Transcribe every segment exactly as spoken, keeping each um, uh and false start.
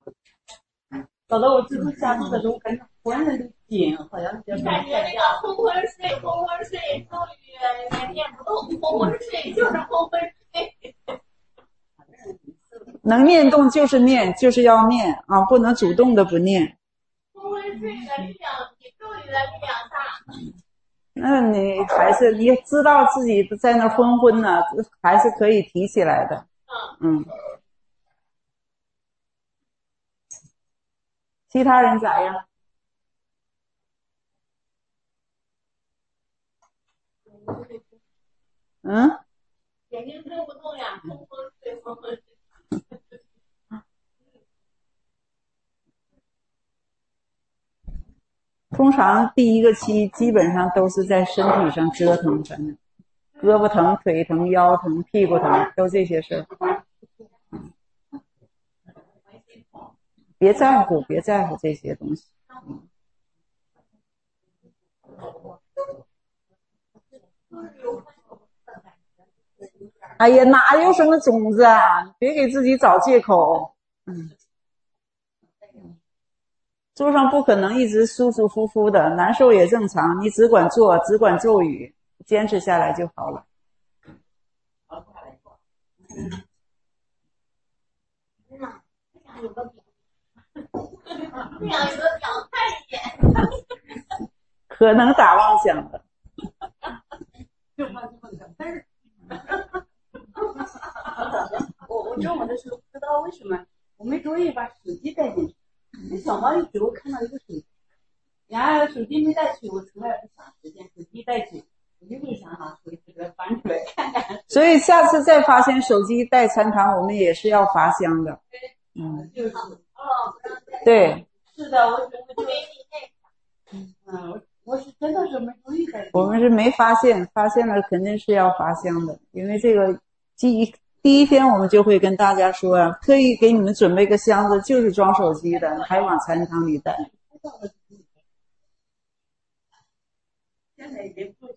搞得我最后下注的时候，感觉浑身都紧，好像是。 感觉那个昏昏睡，昏昏睡，终于也念不动，昏昏睡就是昏昏睡。 能念动就是念，就是要念啊，不能主动的不念。 昏昏睡的力量比咒语的力量大。 那你还是你知道自己在那昏昏呢，还是可以提起来的。嗯。其他人咋样？嗯？ 眼睛睁不动呀，昏昏睡，昏昏睡。 通常第一个期基本上都是在身体上折腾着呢，胳膊疼、腿疼、腰疼、屁股疼，都这些事儿。别在乎，别在乎这些东西。哎呀，哪有什么种子啊？别给自己找借口。嗯。桌上不可能一直舒舒服服的，难受也正常，你只管做，只管咒语，坚持下来就好了。 有个表，这样有个表快一点。 可能打妄想的。 就怕这么个字儿。我我中午的时候不知道为什么我没注意把手机带进去。那小猫一直我看到一个手机，然后手机没带去，我从来不想时间，手机带去，我就会想拿手机这个翻出来看看。 所以下次再发现手机带参堂，我们也是要罚香的。嗯， 就是哦， 对， 是的，我我就嗯，我我是真的是没注意的。 我们是没发现，发现了肯定是要罚香的，因为这个第一第一天我们就会跟大家说啊，特意给你们准备个箱子，就是装手机的，还往禅堂里带。 现在已经过去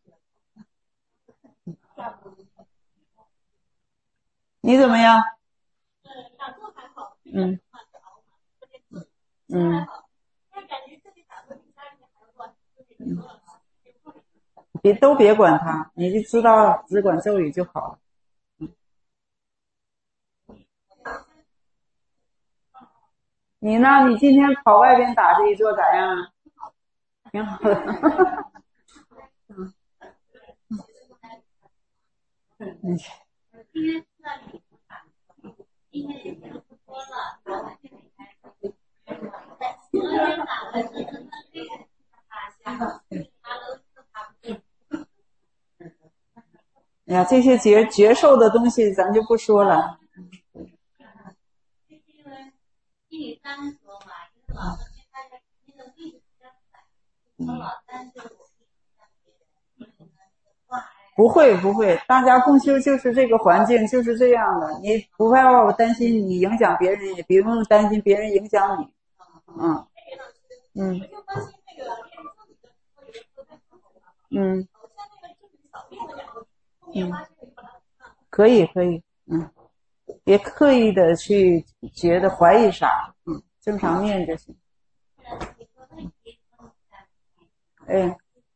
了。 你怎么样？ 嗯，打坐还好。 嗯。嗯。别都别管它，你就知道只管咒语就好了。嗯。你呢？你今天跑外边打这一座咋样啊？挺好的。嗯。嗯。 今天也不多了， 哎呀，这些绝绝受的东西咱就不说了。 因为三说嘛，因为老的大家那个例子比较短，老三就不会不会，大家共修就是这个环境就是这样的，你不要我担心你影响别人，也不用担心别人影响你。嗯嗯嗯嗯，可以可以，嗯，别刻意的去觉得怀疑啥，嗯，正常念就行。哎。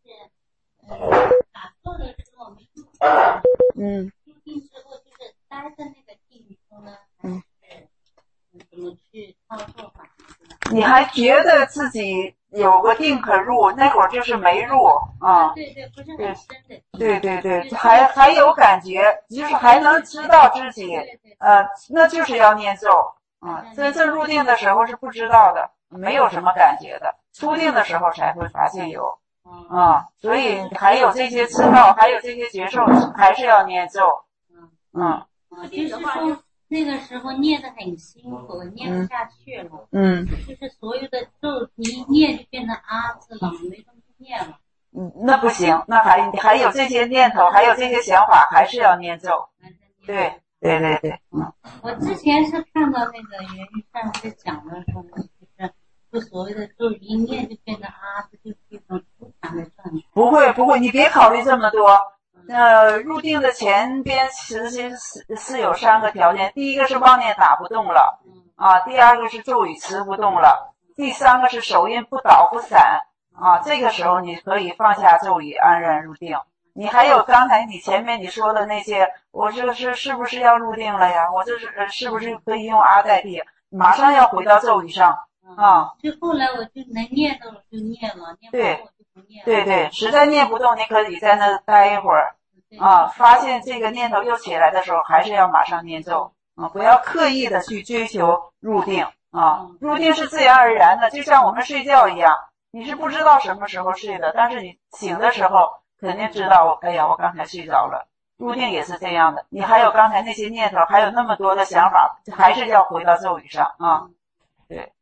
打坐的时候， 嗯， 定之后就是待在那个地里头呢， 嗯， 怎么去操作法？ 你还觉得自己有个定可入，那会儿就是没入啊。 对对，不是很深的。 对对对，还还有感觉，就是还能知道自己，呃，那就是要念咒啊。这这入定的时候是不知道的，没有什么感觉的，出定的时候才会发现有。啊，所以还有这些知道，还有这些觉受，还是要念咒。嗯嗯，就是说那个时候念得很辛苦，念不下去了。 嗯， 就是所有的咒一念就变成阿字了，没东西念了。 嗯，那不行，那还还有这些念头，还有这些想法，还是要念咒。对对对对，嗯。 我之前是看到那个袁玉善在讲的时候，就是就所谓的咒一念就变成阿字，就是一种出禅的状态。 不会不会，你别考虑这么多。呃，入定的前边实际是是有三个条件，第一个是妄念打不动了， 啊，第二个是咒语持不动了，第三个是手印不倒不散啊，这个时候你可以放下咒语，安然入定。你还有刚才你前面你说的那些，我这是是不是要入定了呀？我这是是不是可以用阿代替？马上要回到咒语上啊。 就后来我就能念动了就念了，念不动我就不念了。 对对，实在念不动，你可以在那待一会儿啊，发现这个念头又起来的时候，还是要马上念咒啊，不要刻意的去追求入定啊。入定是自然而然的，就像我们睡觉一样，你是不知道什么时候睡的，但是你醒的时候肯定知道，哎呀，我刚才睡着了。入定也是这样的，你还有刚才那些念头，还有那么多的想法，还是要回到咒语上啊。对，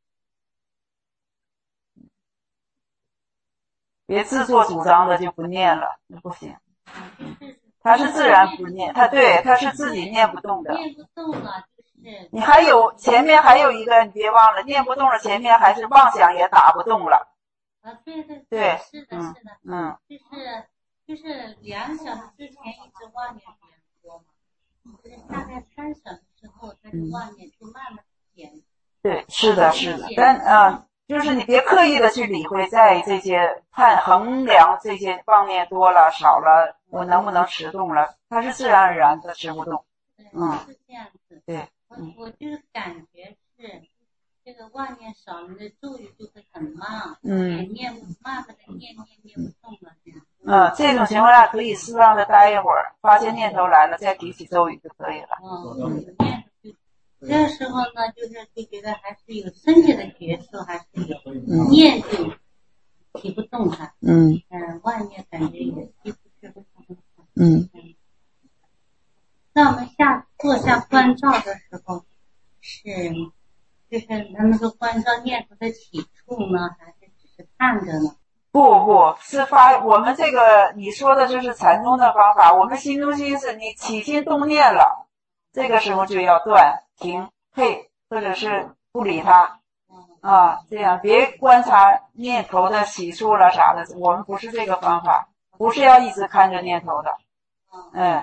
别自作主张的就不念了，那不行。他是自然不念，他对他是自己念不动的。 念不动了，就是你还有前面还有一个，你别忘了，念不动了，前面还是妄想也打不动了。 啊，对对对， 是的，是的， 嗯， 就是就是两小时之前一直妄念别人说嘛，就是大概三小时之后，他就妄念就慢慢减。 对，是的，是的，但啊、呃，就是你别刻意的去理会，在这些判衡量这些妄念多了少了，我能不能持动了，它是自然而然的持不动。 嗯，是这样子。 对， 我我就是感觉是这个妄念少，你的咒语就会很慢，嗯，也念慢慢的念念念不动了这样。 嗯，这种情况下可以适当的待一会儿，发现念头来了再提起咒语就可以了。 嗯，念就这时候呢，就是就觉得还是有身体的觉受，还是有念就提不动它。嗯嗯，外面感觉也提不去不动。嗯嗯。那我们下做下关照的时候，是就是能够关照念头的起处呢，还是只是看着呢？ 不不是发我们这个你说的就是禅宗的方法，我们心中心是你起心动念了，这个时候就要断停退，或者是不理它啊，这样别观察念头的起处了啥的，我们不是这个方法，不是要一直看着念头的，嗯，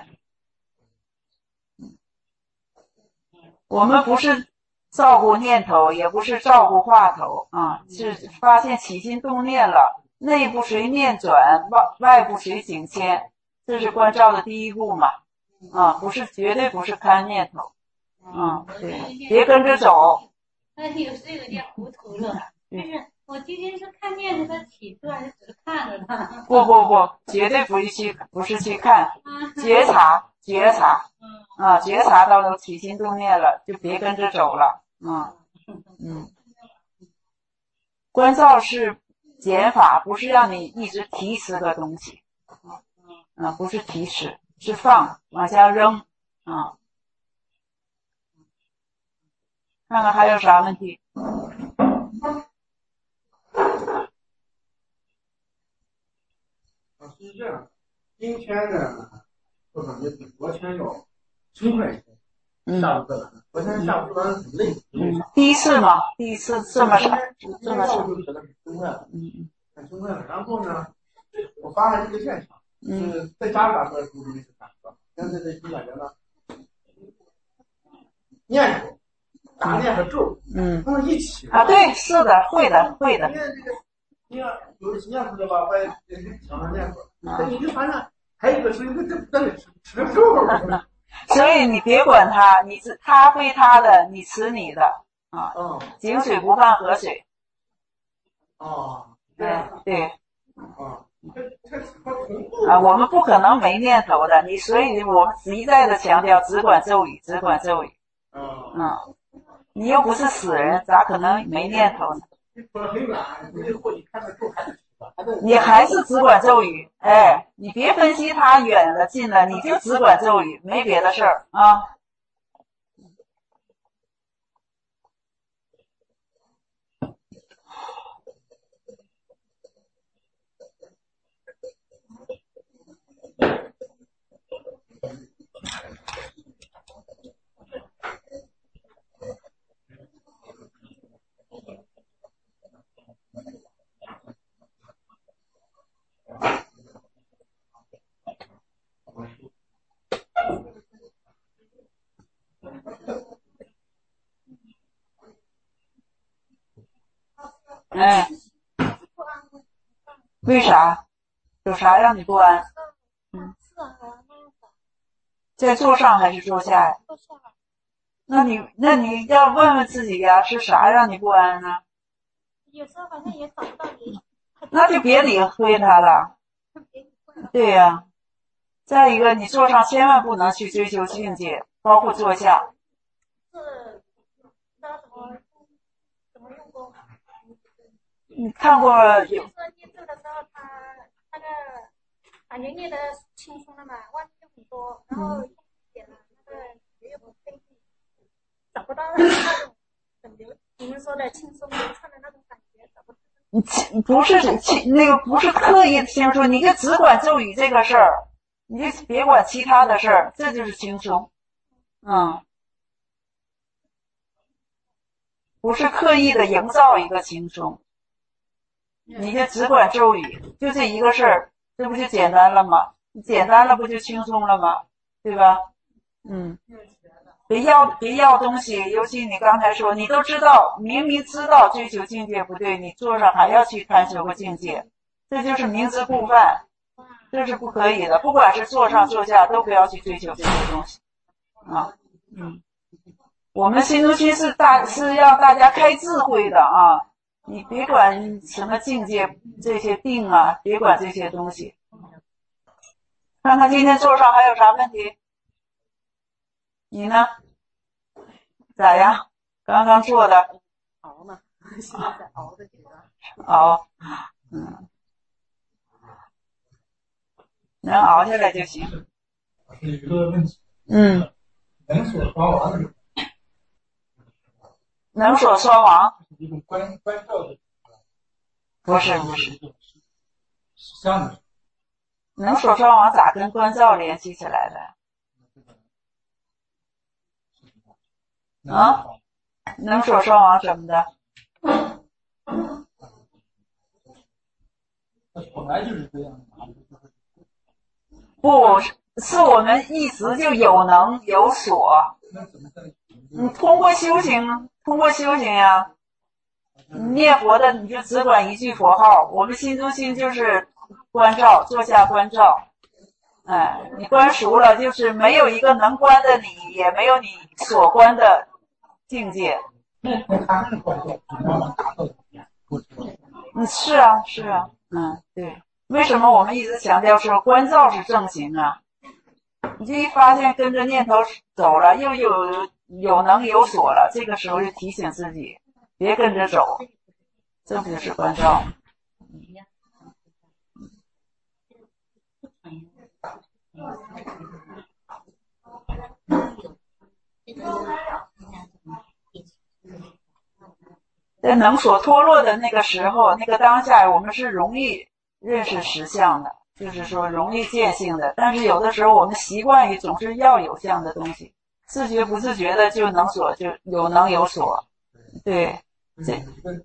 我们不是照顾念头，也不是照顾话头啊，是发现起心动念了，内部随念转，外外部随境迁，这是关照的第一步嘛啊，不是绝对不是看念头啊，对，别跟着走。 那有时有点糊涂了，就是我今天是看念头的起处，还是只是看着它？ 不不不，绝对不是去不是去看，觉察觉察啊，觉察到有起心动念了，就别跟着走了。嗯嗯，关照是减法，不是让你一直提持个东西，啊，不是提持，是放往下扔啊。看看还有啥问题？ 啊，是这样，今天呢，我感觉比昨天要轻快一些。下午课了，昨天下午课完很累， 嗯，第一次嘛，第一次这么少，这么少， 就觉得很轻快了， 嗯很轻快了。然后呢，我发现一个现象，就是在家里打坐的时候没事干，现在这就感觉呢，念头、大念和咒， 嗯， 他们一起啊，对，是的，会的，会的。 因为这个，你看有的念头的吧，我也想着念头，但你就发现还有一个声音在在那里吃吃肉。 所以你别管他，你吃他归他的，你吃你的啊。 嗯。 井水不犯河水。 哦。 对对。 啊。 啊，我们不可能没念头的，你所以我们一再的强调只管咒语，只管咒语。 嗯。 嗯。你又不是死人，咋可能没念头呢？你还是只管咒语，哎，你别分析他远了近了，你就只管咒语，没别的事儿啊。 哎，为啥？有啥让你不安？嗯，在坐上还是坐下呀？那你那你要问问自己呀，是啥让你不安呢？ 有时候好像也找不到原因。 那就别理会他了。对呀、啊。再一个，你坐上千万不能去追求境界，包括坐下。 是，那怎么怎么用功？ 你看过有？ 说念咒的时候，他那个感觉念的轻松了嘛，外面就很多，然后一点了那个没有飞力，找不到那种很流，你们说的轻松流畅的那种感觉，找不到。 你不是那个不是刻意轻松，你就只管咒语这个事儿。你就别管其他的事儿，这就是轻松。嗯，不是刻意的营造一个轻松，你就只管咒语，就这一个事儿，这不就简单了吗？你简单了不就轻松了吗？对吧？嗯，别要别要东西，尤其你刚才说，你都知道，明明知道追求境界不对，你坐上还要去探求个境界，这就是明知故犯。这是不可以的，不管是坐上坐下，都不要去追求这些东西啊。嗯，我们心中心是大是让大家开智慧的啊，你别管什么境界这些定啊，别管这些东西。看看今天桌上还有啥问题？你呢？咋样？刚刚做的？ 熬呢，现在在熬的阶段。 熬，嗯。能熬下来就行。 有一个问题。 嗯。 能所双亡的。 能所双亡。 一种关关照的。 不是不是。 像你。 能所双亡咋跟关照联系起来的？啊？能所双亡怎么的？ 本来就是这样的。 不是我们一直就有能有所，你通过修行，通过修行呀，念佛的你就只管一句佛号，我们心中心就是关照，坐下关照，哎，你关熟了，就是没有一个能关的你，也没有你所关的境界。嗯，是啊，是啊，嗯，对。为什么我们一直强调说关照是正行啊？你就一发现跟着念头走了，又有有能有所了，这个时候就提醒自己别跟着走，这不就是关照？在能所脱落的那个时候，那个当下，我们是容易认识实相的，就是说容易见性的。但是有的时候我们习惯于总是要有相的东西，自觉不自觉的就能所就有能有所。对，这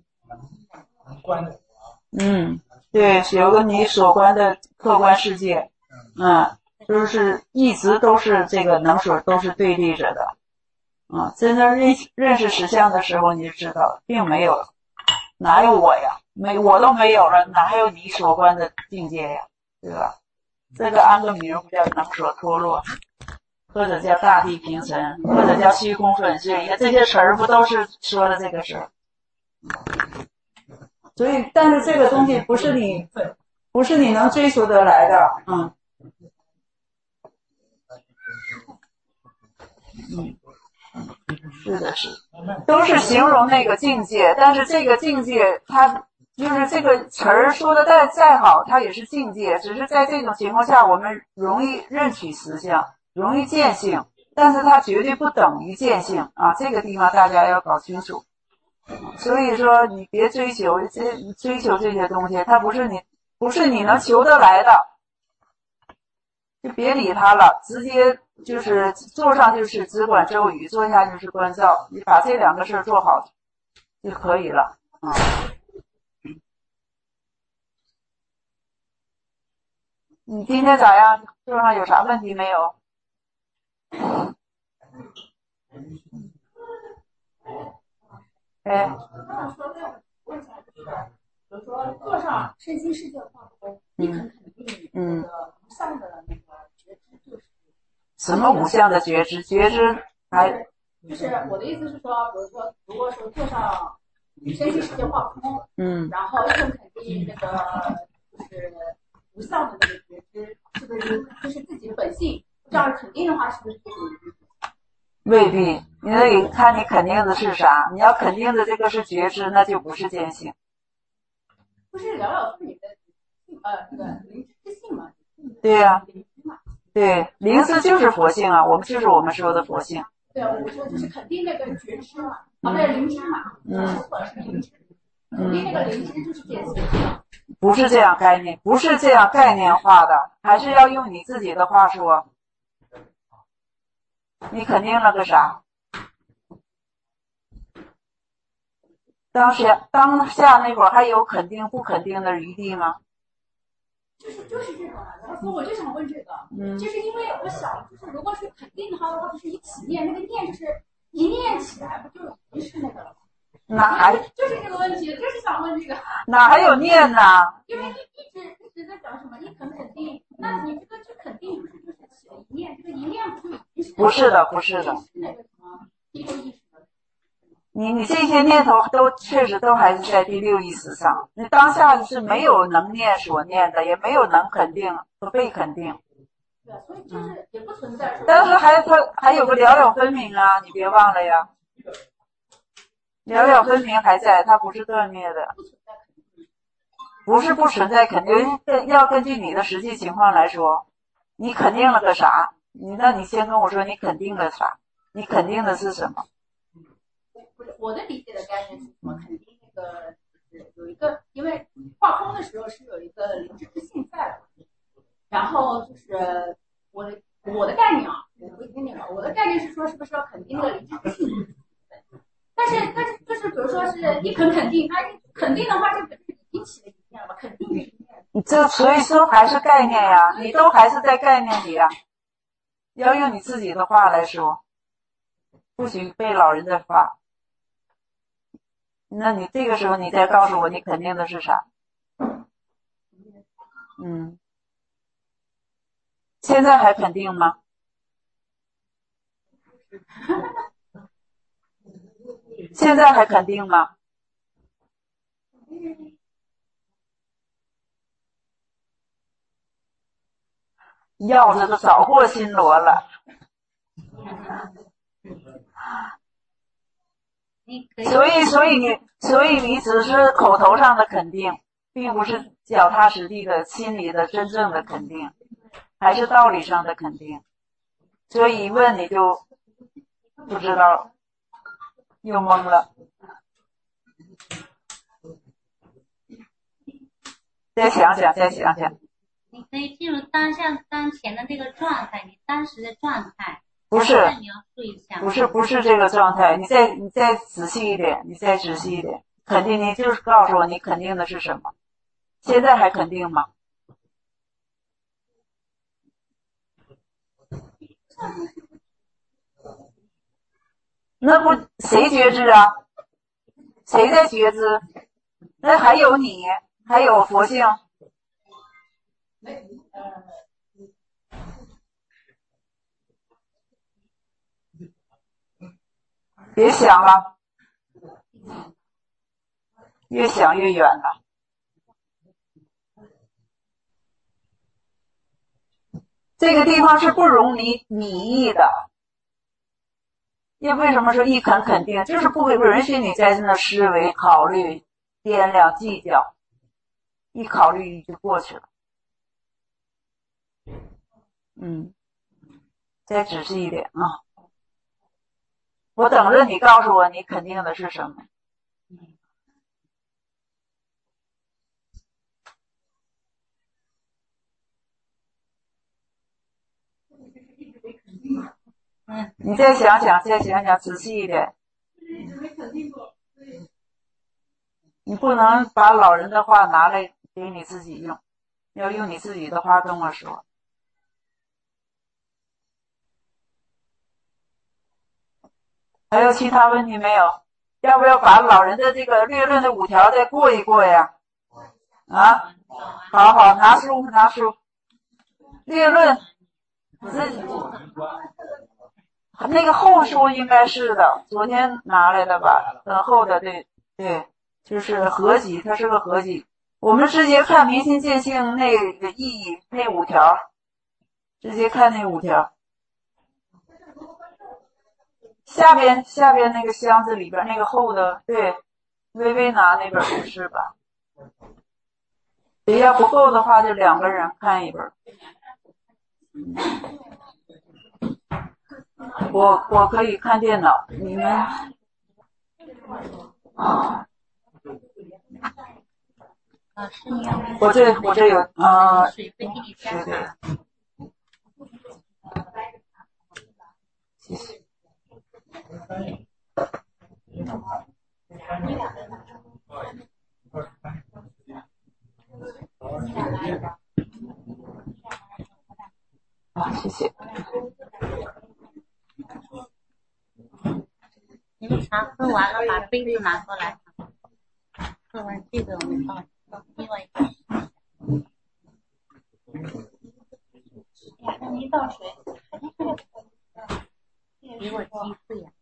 嗯，对，有个你所观的客观世界，嗯，就是一直都是这个能所都是对立着的。啊，真正认认识实相的时候，你就知道并没有，哪有我呀？没我都没有了，哪还有你所观的境界呀？对吧？这个安个名叫能所脱落，或者叫大地平沉，或者叫虚空粉碎，这些词儿不都是说的这个事儿？所以，但是这个东西不是你，不是你能追求得来的，嗯，嗯。是的是，都是形容那个境界，但是这个境界它就是这个词儿说的再再好，它也是境界，只是在这种情况下我们容易认取实相，容易见性，但是它绝对不等于见性啊，这个地方大家要搞清楚。所以说你别追求这追求这些东西，它不是你不是你能求得来的，就别理它了，直接就是坐上就是只管咒语，坐下就是关照，你把这两个事儿做好就可以了啊。你今天咋样？桌上有啥问题没有？哎， 问一下，就是比如说坐上身心世界化空，你很肯定那个无相的那个觉知就是什么无相的觉知？觉知还就是我的意思是说，比如说如果说坐上身心世界化空，嗯，然后你很肯定那个就是无相的那个觉知，是不是就是自己的本性？这样肯定的话，是不是这种？ 未必，你得看你肯定的是啥。你要肯定的这个是觉知，那就不是见性。 不是聊聊说你的呃那个灵知之性吗？ 对呀、啊，对，灵知就是佛性啊，我们就是我们说的佛性。 对，我说就是肯定那个觉知嘛，啊，那灵知嘛，嗯，或者是灵知，肯定那个灵知就是见性。 不是这样概念，不是这样概念化的，还是要用你自己的话说。你肯定了个啥？当时当下那会儿还有肯定不肯定的余地吗？ 就是就是这种啊，然后我就想问这个，嗯，就是因为我想，就是如果是肯定的话，或者是一起念，那个念就是一念起来，不就已经是那个了吗？ 哪还就是这个问题，就是想问这个。 哪还有念呢？ 因为一直一直在讲什么你肯肯定，那你这个就肯定不是就是起了一念，这个一念不就已经是不是的，不是的。 是那个什么第六意识的。 你你这些念头都确实都还是在第六意识上，你当下是没有能念所念的，也没有能肯定和被肯定。 对，所以就是也不存在。 但是还它还有个了了分明啊，你别忘了呀。了了分明还在，它不是断灭的。不是不存在肯定，要根据你的实际情况来说，你肯定了个啥？你那你先跟我说你肯定了啥？你肯定的是什么？ 我的理解的概念是什么？肯定那个就是有一个，因为化空的时候是有一个灵知之性在的，然后就是我的我的概念啊，我不一定了，我的概念是说是不是要肯定那个灵知之性？但是但是就是比如说是你肯肯定，它肯定的话就已经起了一念了，肯定是一念。 你这所以说还是概念呀，你都还是在概念里呀，要用你自己的话来说，不许背老人的话。那你这个时候你再告诉我你肯定的是啥？嗯，现在还肯定吗？现在还肯定吗？要这个早过新罗了。所以，所以你，所以你只是口头上的肯定，并不是脚踏实地的心里的真正的肯定，还是道理上的肯定。所以一问你就不知道，又懵了。再想想，再想想。 你可以进入当下当前的那个状态，你当时的状态。 不是， 描述一下。 不是，不是这个状态。你再，你再仔细一点，你再仔细一点。肯定，你就是告诉我你肯定的是什么？现在还肯定吗？那不谁觉知啊？谁在觉知？那还有你，还有佛性。别想了，越想越远了。这个地方是不容你拟议的。因为为什么说一肯肯定，就是不会允许你在那思维、考虑、掂量、计较，一考虑就过去了。嗯，再仔细一点啊！我等着你告诉我你肯定的是什么。嗯，你再想想，再想想，仔细一点。你不能把老人的话拿来给你自己用，要用你自己的话跟我说。还有其他问题没有？ 要不要把老人的这个略论的五条再过一过呀？啊，好好拿书拿书，略论，那个厚书应该是的，昨天拿来的吧，很厚的，对对，就是合集，它是个合集。我们直接看明心见性那个意义，那五条，直接看那五条。下边下边那个箱子里边那个厚的，对，微微拿那本不是吧？谁要不够的话，就两个人看一本。我我可以看电脑，你们啊？我这我这有啊，对对，谢谢。啊，谢谢。 你们茶喝完了，把杯子拿过来。喝完这个，我们倒另外一个。那你倒水，给我机会呀。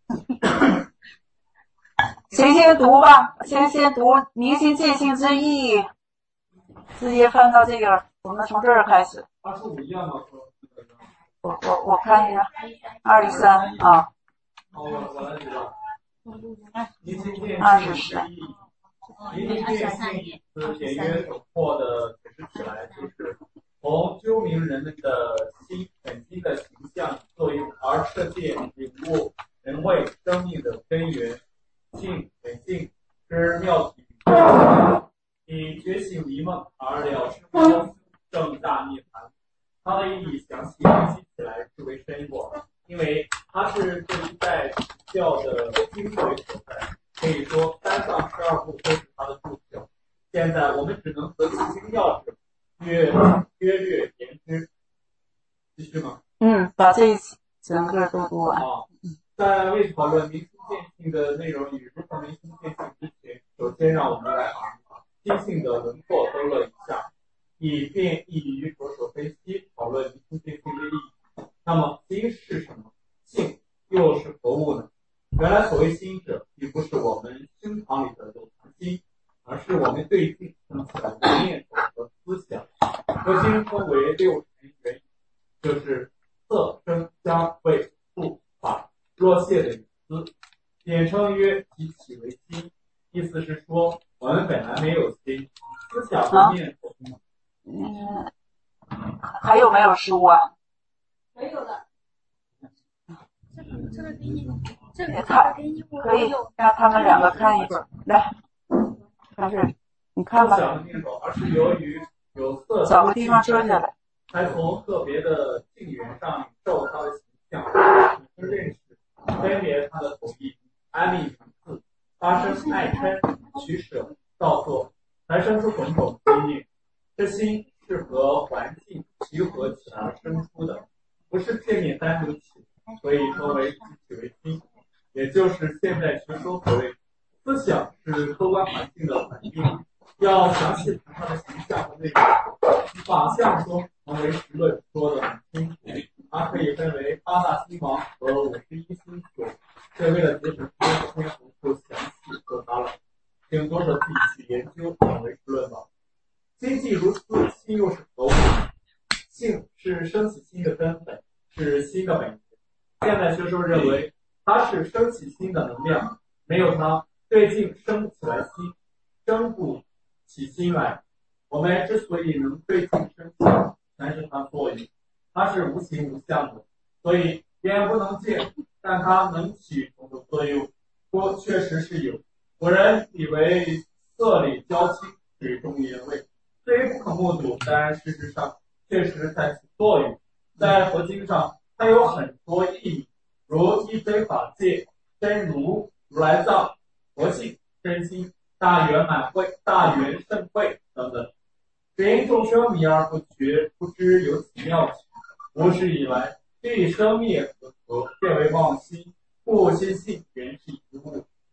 谁先读吧？先先读明心见性之意，直接翻到这个，我们从这儿开始。 二十五页吗？ 我我我看一下，二十三啊。 哦，我来读吧。 二十三。 明心见性是简约手破的解释起来，就是从究明人们的心本心的形象作用而设界领悟人为生命的根源性本性之妙体，以觉醒离梦而了知高正大涅槃。它的意义详细分析起来至为深广，因为它是这一代教的精髓所在。可以说三藏十二部都是他的注脚，现在我们只能择其精要之约约略言之。继续吗？ 嗯，把这一整个都读完。 啊，在未讨论明心见性的内容与如何明心见性之前，首先让我们来把心性的轮廓勾勒一下，以便易于着手分析讨论明心见性的意义。那么心是什么？性又是何物呢？原来所谓心者，并不是我们胸膛里的有常心，而是我们对境生起来的念头和思想。佛经分为六层原因，就是色、声、香、味、触、法、若谢的语思，简称约即起为心。意思是说，我们本来没有心，思想和念头。 嗯，还有没有书啊？ 没有了。 这个这个给你，这个他给你， 可以让他们两个看一本，来，看这，你看吧。 而是由于有色， 找个地方坐下来， 才从个别的境缘上受它的形象，认识、分别它的统一、安立层次，发生爱嗔、取舍、造作，才生出种种心念。这心是和环境集合起来而生出的，不是片面单独起。所以称为集体为心，也就是现在学说所谓思想是客观环境的反应。要详细谈它的形象和内容，法相中能为实论说得很清楚。它可以分为八大心王和五十一心所，这为了节省时间，不详细说它了，请读者自己去研究讲为实论吧。心既如此，心又是何物？性是生起心的根本，是心的本源。现代学说认为它是生起心的能量，没有它对境生不起来心，生不起心来。我们之所以能对境生起，全是它作用。它是无形无相的，所以眼不能见，但它能起种种作用。说确实是有。古人以为色里交清，水中盐味，虽不可目睹，但事实上确实在起作用。在佛经上它有很多意义，如一非法界、真如、如来藏、佛性、真心、大圆满会、大圆盛会等等。只因众生迷而不觉，不知有此妙体。无始以来，这一生灭和合，变为妄心，故心性原是一物。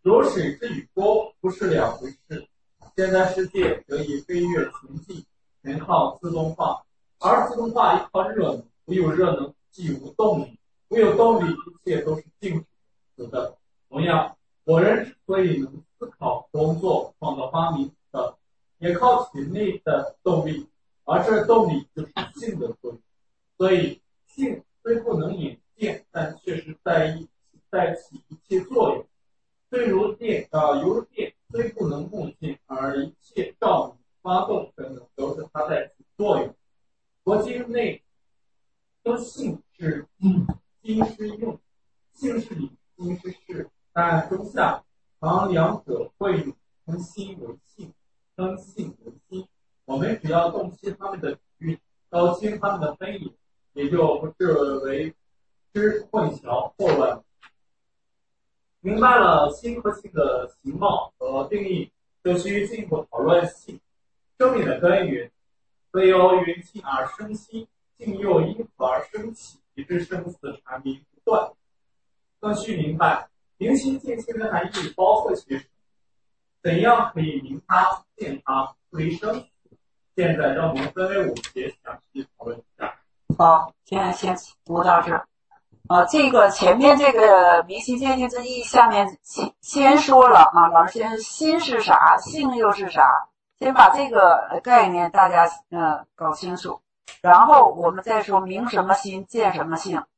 有水之与多不是两回事。现在世界得以飞跃前进，全靠自动化，而自动化依靠热能，唯有热能即无动力，唯有动力，一切都是静止的。同样，我人之所以能思考、工作、创造发明的，也靠体内的动力，而这动力就是性的作用。所以，性虽不能眼见，但确实在一在起一切作用。虽如电啊、呃，犹如电，虽不能目见，而一切照明、发动等等都是它在起作用。佛经内说性是经是用，性是理，经是事，但中下常两者会用，称心为性，称性为心。我们只要洞悉它们的比喻，搞清它们的分野，也就不至为之混淆错乱。明白了心和性的形貌和定义，就需进一步讨论性。生命的根源，非由缘起而生心，性又因何而生起，以致生死缠绵不断。更需明白明心见性的含义包括些什么，怎样可以明它、见它，不离生死。现在让我们分为五节详细讨论一下。 好，现在先读到这儿。啊，这个前面这个明心见性之意，下面先先说了啊，老师先心是啥，性又是啥，先把这个概念大家呃搞清楚，然后我们再说明什么心，见什么性。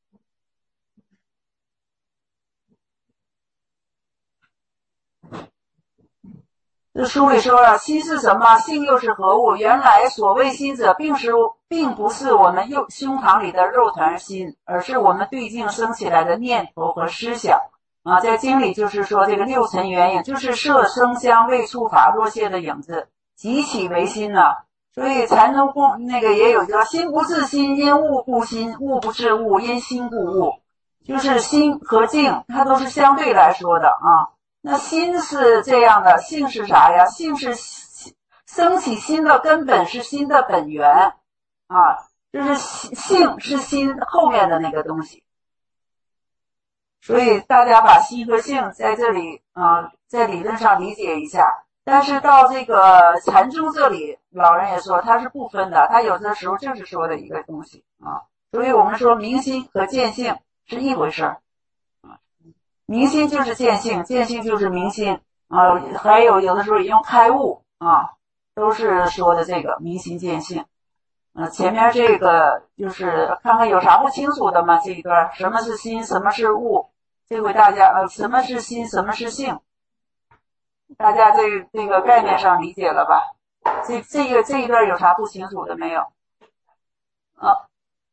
这书里说了，心是什么，性又是何物？原来所谓心者，并是并不是我们右胸膛里的肉团心，而是我们对境生起来的念头和思想啊。在经里就是说，这个六尘缘影，就是色声香味触法若泄的影子，集起为心呢、啊。所以禅宗公那个也有叫心不至心，因物故心；物不至物，因心故物。就是心和境，它都是相对来说的啊。那心是这样的，性是啥呀？性是升起心的根本，是心的本源啊，就是性是心后面的那个东西。所以大家把心和性在这里啊，在理论上理解一下。但是到这个禅宗这里，老人也说它是不分的，它有的时候就是说的一个东西啊。所以我们说明心和见性是一回事儿。明心就是见性，见性就是明心啊，还有有的时候也用开悟啊，都是说的这个明心见性。呃，前面这个就是看看有啥不清楚的吗？这一段什么是心，什么是物？这回大家呃，什么是心，什么是性？大家这这个概念上理解了吧？这这个这一段有啥不清楚的没有？啊。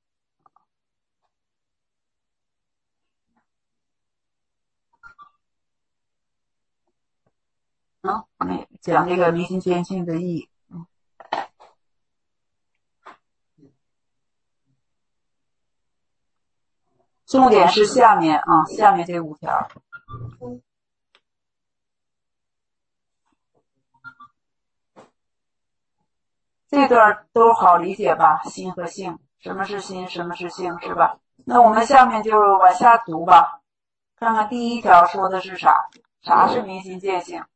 啊，没讲这个明心见性的意义。嗯，重点是下面啊，下面这五条。这段都好理解吧？心和性，什么是心，什么是性，是吧？那我们下面就往下读吧，看看第一条说的是啥？啥是明心见性？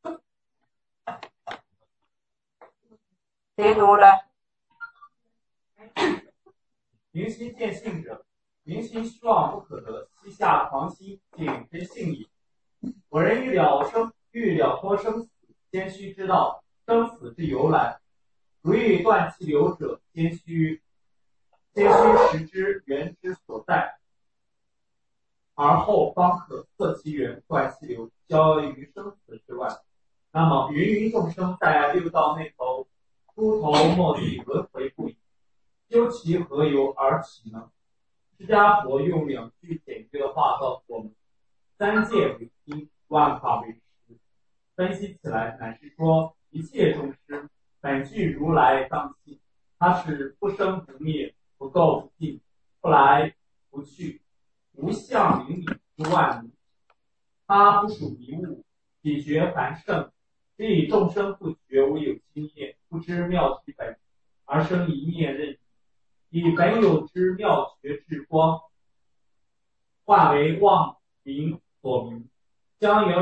谁读来？ 明心见性者，明心虚妄不可得，膝下狂心，仅真性也。我人欲了生，欲了脱生死，先须知道生死之由来。如欲断其流者，先须先须识之源之所在，而后方可测其源，断其流，消于生死之外。那么芸芸众生在六道内头，出头莫地，轮回不已，究其何由而起呢？释迦佛用两句简约的话告诉我们：三界为心，万法为识。分析起来，乃是说一切众生本具如来藏性，它是不生不灭，不垢不净，不来不去，无相灵理之万物。它不属迷物，体觉凡圣，只以众生不觉无有经验，不知妙其本，而生一念任意，以本有之妙觉智光，化为妄名所明，将原为一体，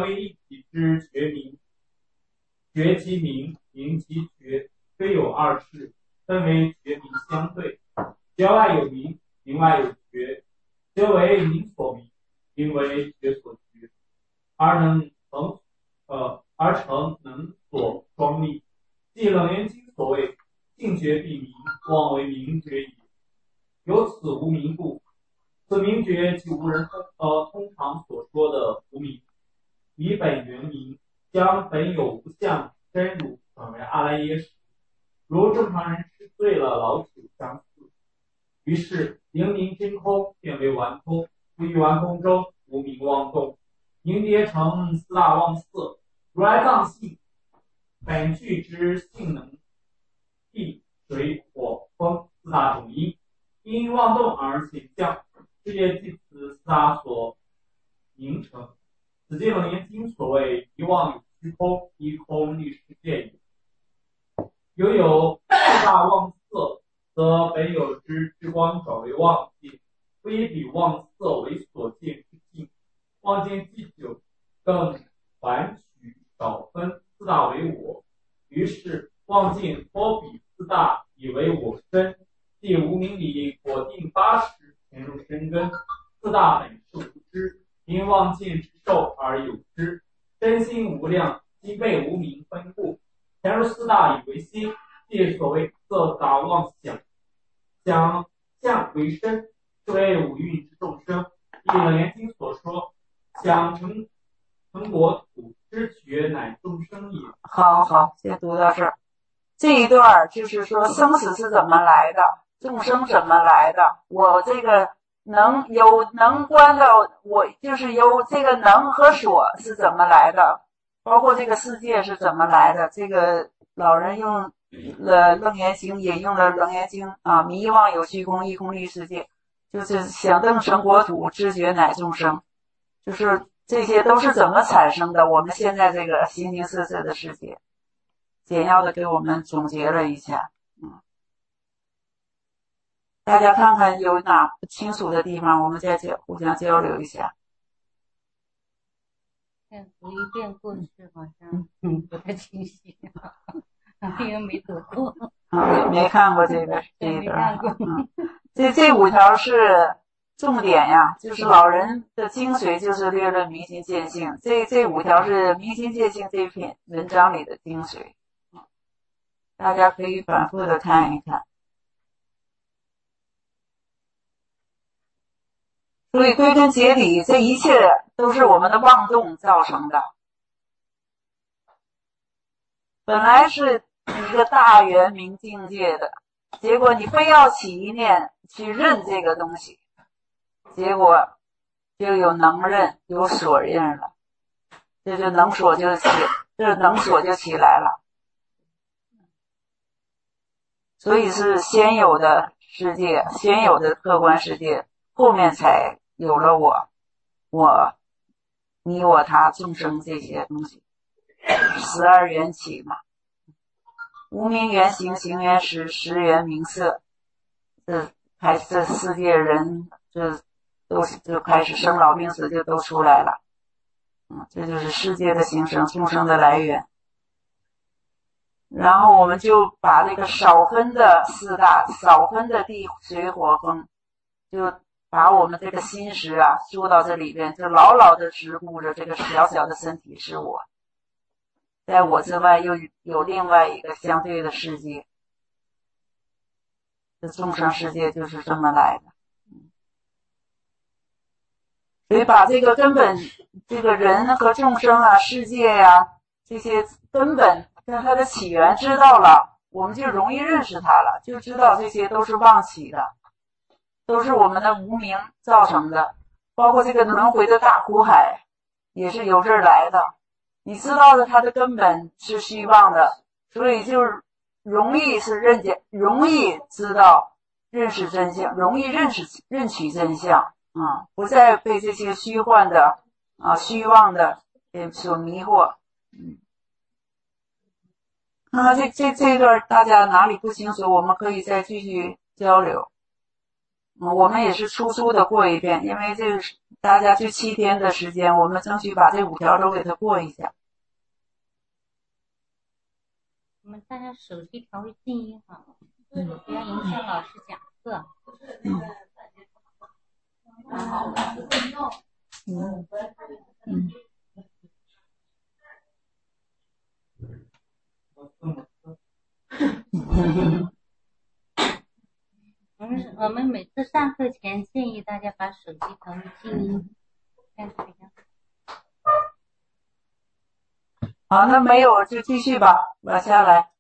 已知觉名，觉即名，名即觉，虽有二世，分为觉名相对。觉外有名，名外有觉，觉为名所名，名为觉所觉，而能成呃而成能所双立。即楞严经所谓性觉必名，妄为名觉也。由此无名故，此名觉即无人通呃通常所说的无名。以本原名，将本有无相真如转为阿赖耶识，如正常人吃醉了老酒相似。于是灵明真空变为顽空，不于顽空中无名妄动，凝结成四大妄色。如来藏性本具之性能地水火风四大种因，因妄动而显相，世界即此四大所凝成。此即楞严经所谓一妄有虚空，一空立世界也。有有四大妄色，则本有之之光转为妄境，不以彼妄色为所见之境。妄见既久，更还取少分四大为我，于是妄境脱彼四大以为我身。第无明里果定八识潜入深根，四大本是无知，因妄见之受而有之。真心无量，心被无明分故，潜入四大以为心，即所谓色大妄想。想象为身，是为五蕴之众生。以楞严经所说，想成成国土知觉乃众生也。 好好，先读到这儿。这一段就是说生死是怎么来的，众生怎么来的，我这个能有能观的，我就是有这个能和所是怎么来的，包括这个世界是怎么来的。这个老人用了楞严经，引用了楞严经啊，迷妄有虚空，一空立世界，就是想登成国土，知觉乃众生，就是这些都是怎么产生的。我们现在这个形形色色的世界，简要的给我们总结了一下。嗯，大家看看有哪不清楚的地方，我们再交互相交流一下。 再读一遍过去好像嗯不太清晰，因为没读过。 啊，没看过这个这个。嗯，这这五条是重点呀，就是老人的精髓，就是略论明心见性。这这五条是明心见性这篇文章里的精髓，大家可以反复的看一看。所以归根结底，这一切都是我们的妄动造成的。本来是一个大圆明境界的，结果你非要起一念去认这个东西，结果就有能认有所认了，这就能所就起，这能所就起来了。所以是先有的世界，先有的客观世界，后面才有了我我你我他众生这些东西。十二缘起嘛，无明缘行，行缘识，识缘名色，这开始这世界人这都就开始生老病死就都出来了。嗯，这就是世界的形成，众生的来源。然后我们就把那个少分的四大，少分的地水火风，就把我们这个心识啊说到这里边，就牢牢的执顾着这个小小的身体是我，在我之外又有另外一个相对的世界，这众生世界就是这么来的。所以把这个根本，这个人和众生啊、世界呀、啊、这些根本跟它的起源知道了，我们就容易认识它了，就知道这些都是妄起的，都是我们的无明造成的。包括这个轮回的大苦海也是由这儿来的，你知道的它的根本是虚妄的，所以就容易是认见，容易知道认识真相，容易认识认取真相啊，不再被这些虚幻的啊虚妄的所迷惑。嗯，啊，这这这一段大家哪里不清楚，我们可以再继续交流。 嗯，我们也是粗粗的过一遍，因为这个大家就七天的时间，我们争取把这五条都给它过一下。 我们大家手机调为静音好了，不要影响老师讲课。 嗯。嗯嗯。 嗯我们我们每次上课前建议大家把手机调为静音，看怎么样？ 好，那没有就继续吧，往下来。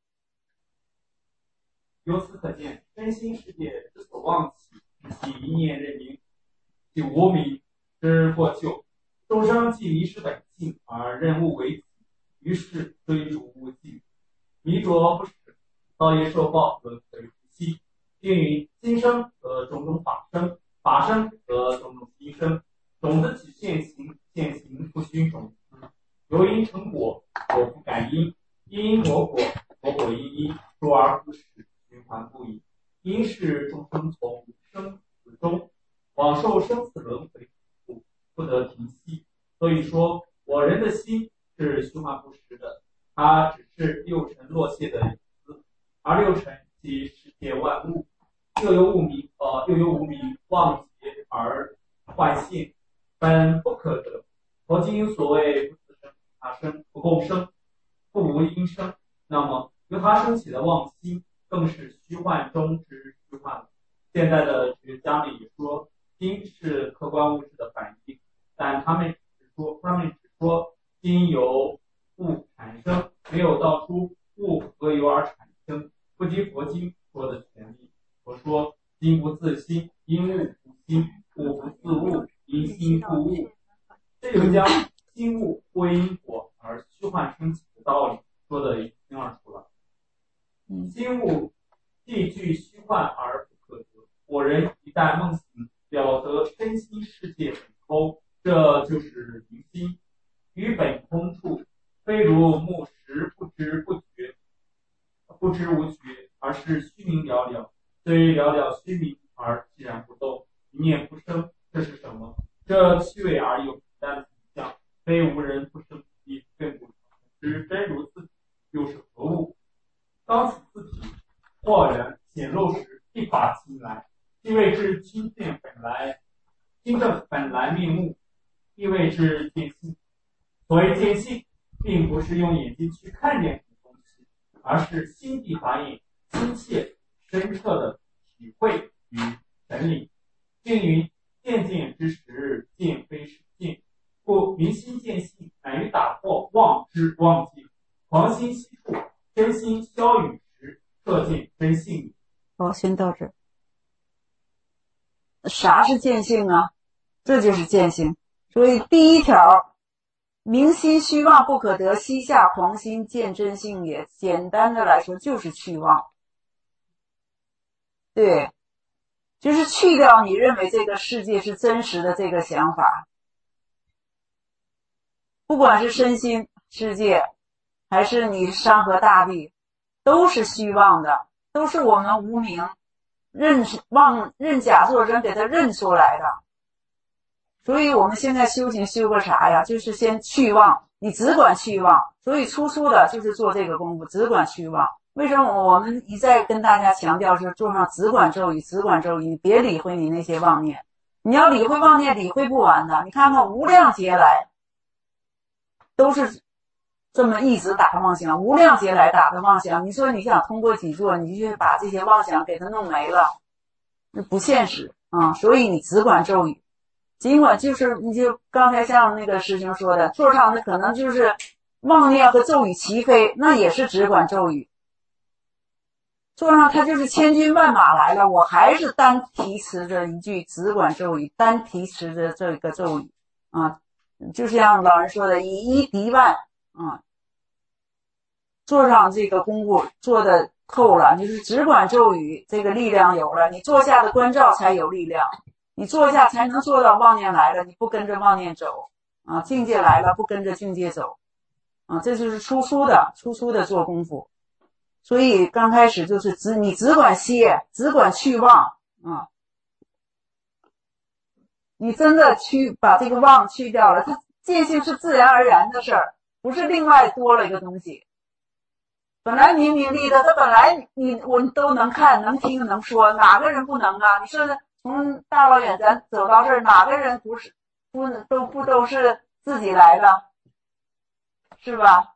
由此可见，身心世界之所望起，其一念认明，即无明之过旧。众生既迷失本性而认物为己，于是追逐无尽，迷着不始，造业受报，轮回不息。并云心生则种种法生，法生则种种心生。种子起现行，现行不熏种子。由因成果，果不感因，因因果果，果果因因，周而不始，循环不已。因是众生从生死中往受生死轮回，不得停息。所以说，我人的心是循环不实的，它只是六尘落谢的影子，而六尘即世界万物，又有无明，呃，又有无明妄结而幻现，本不可得。佛经所谓不自生，他生，不共生，不无因生。那么由他升起的妄心，更是虚幻中之虚幻了。现在的哲学家们也说，心是客观物质的反应，但他们只说，他们只说心由物产生，没有道出物何由而产生，不及佛经说的权利。我说心不自心，因物不心，物不自物，因心不物。这就将心物不因果而虚幻升起的道理说得一清二楚了。心物既具虚幻而不可得，我人一旦梦醒，了得身心世界本空，这就是明心。于本空处，非如木石不知不觉，不知无觉，而是虚名寥寥。虽寥寥虚名而寂然不动，一念不生，这是什么？这虚伪而有单的形象，非无人不生亦更不知真如自体，又是何物？当此自体豁然显露时，一法起来，意味之清见本来，清正本来面目，意味之见性。所谓见性，并不是用眼睛去看见什么东西，而是心地法眼，亲切深刻的体会与神领。经云见见之时，见非是见，故明心见性，乃于打破妄之妄境，狂心息处，真心消语时，特见真性。 好，先到这儿。啥是见性啊？这就是见性。所以第一条，明心虚妄不可得，膝下狂心见真性也。简单的来说，就是去妄。对，就是去掉你认为这个世界是真实的这个想法。不管是身心世界，还是你山河大地，都是虚妄的，都是我们无明认妄认假作真给它认出来的。所以我们现在修行修个啥呀？就是先去妄，你只管去妄。所以粗粗的就是做这个功夫，只管去妄。为什么我们一再跟大家强调是做上只管咒语，只管咒语，你别理会你那些妄念。你要理会妄念，理会不完的。你看看无量劫来都是这么一直打妄想，无量劫来打的妄想，你说你想通过几座，你就把这些妄想给它弄没了，那不现实啊！所以你只管咒语，尽管就是你就刚才像那个师兄说的，座上的可能就是妄念和咒语齐飞，那也是只管咒语。座上他就是千军万马来了，我还是单提持着一句只管咒语，单提持着这个咒语啊，就像老人说的，以一敌万啊。座上这个功夫做的透了，就是只管咒语，这个力量有了，你坐下的关照才有力量，你坐下才能做到妄念来了，你不跟着妄念走啊，境界来了不跟着境界走啊，这就是粗粗的粗粗的做功夫。所以刚开始就是只你只管歇，只管去妄啊， 你真的去把这个妄去掉了，它见性是自然而然的事儿，不是另外多了一个东西。本来明明利的，它本来你我们都能看能听能说，哪个人不能啊？你说从大老远咱走到这儿，哪个人不是不都不都是自己来的，是吧？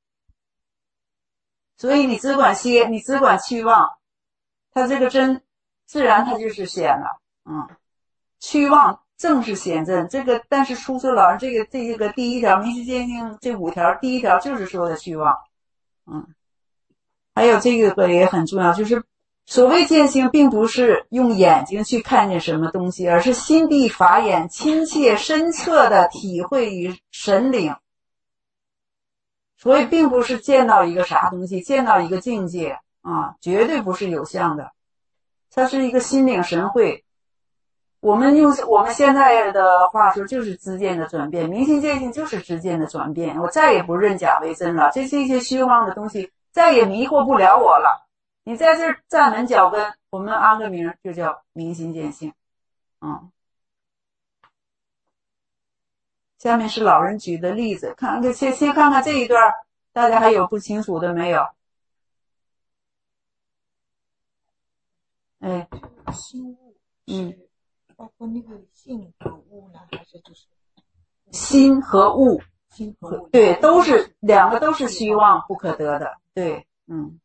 所以你只管歇，你只管去妄，它这个真自然它就是显了。嗯，去妄正是显真，这个但是出世老人这个这个第一条明心见性这五条，第一条就是说的去妄。嗯，还有这个也很重要，就是所谓见性并不是用眼睛去看见什么东西，而是心地法眼亲切深刻的体会与神领。所以并不是见到一个啥东西，见到一个境界啊，绝对不是有相的，它是一个心领神会。我们用我们现在的话说，就是知见的转变，明心见性就是知见的转变。我再也不认假为真了，这这些虚妄的东西再也迷惑不了我了。你在这儿站稳脚跟，我们安个名就叫明心见性。嗯，下面是老人举的例子，看先先看看这一段，大家还有不清楚的没有？哎， 心物， 嗯， 包括那个性和物呢，还是就是心和物？ 心和物， 对，都是两个都是虚妄不可得的，对，嗯，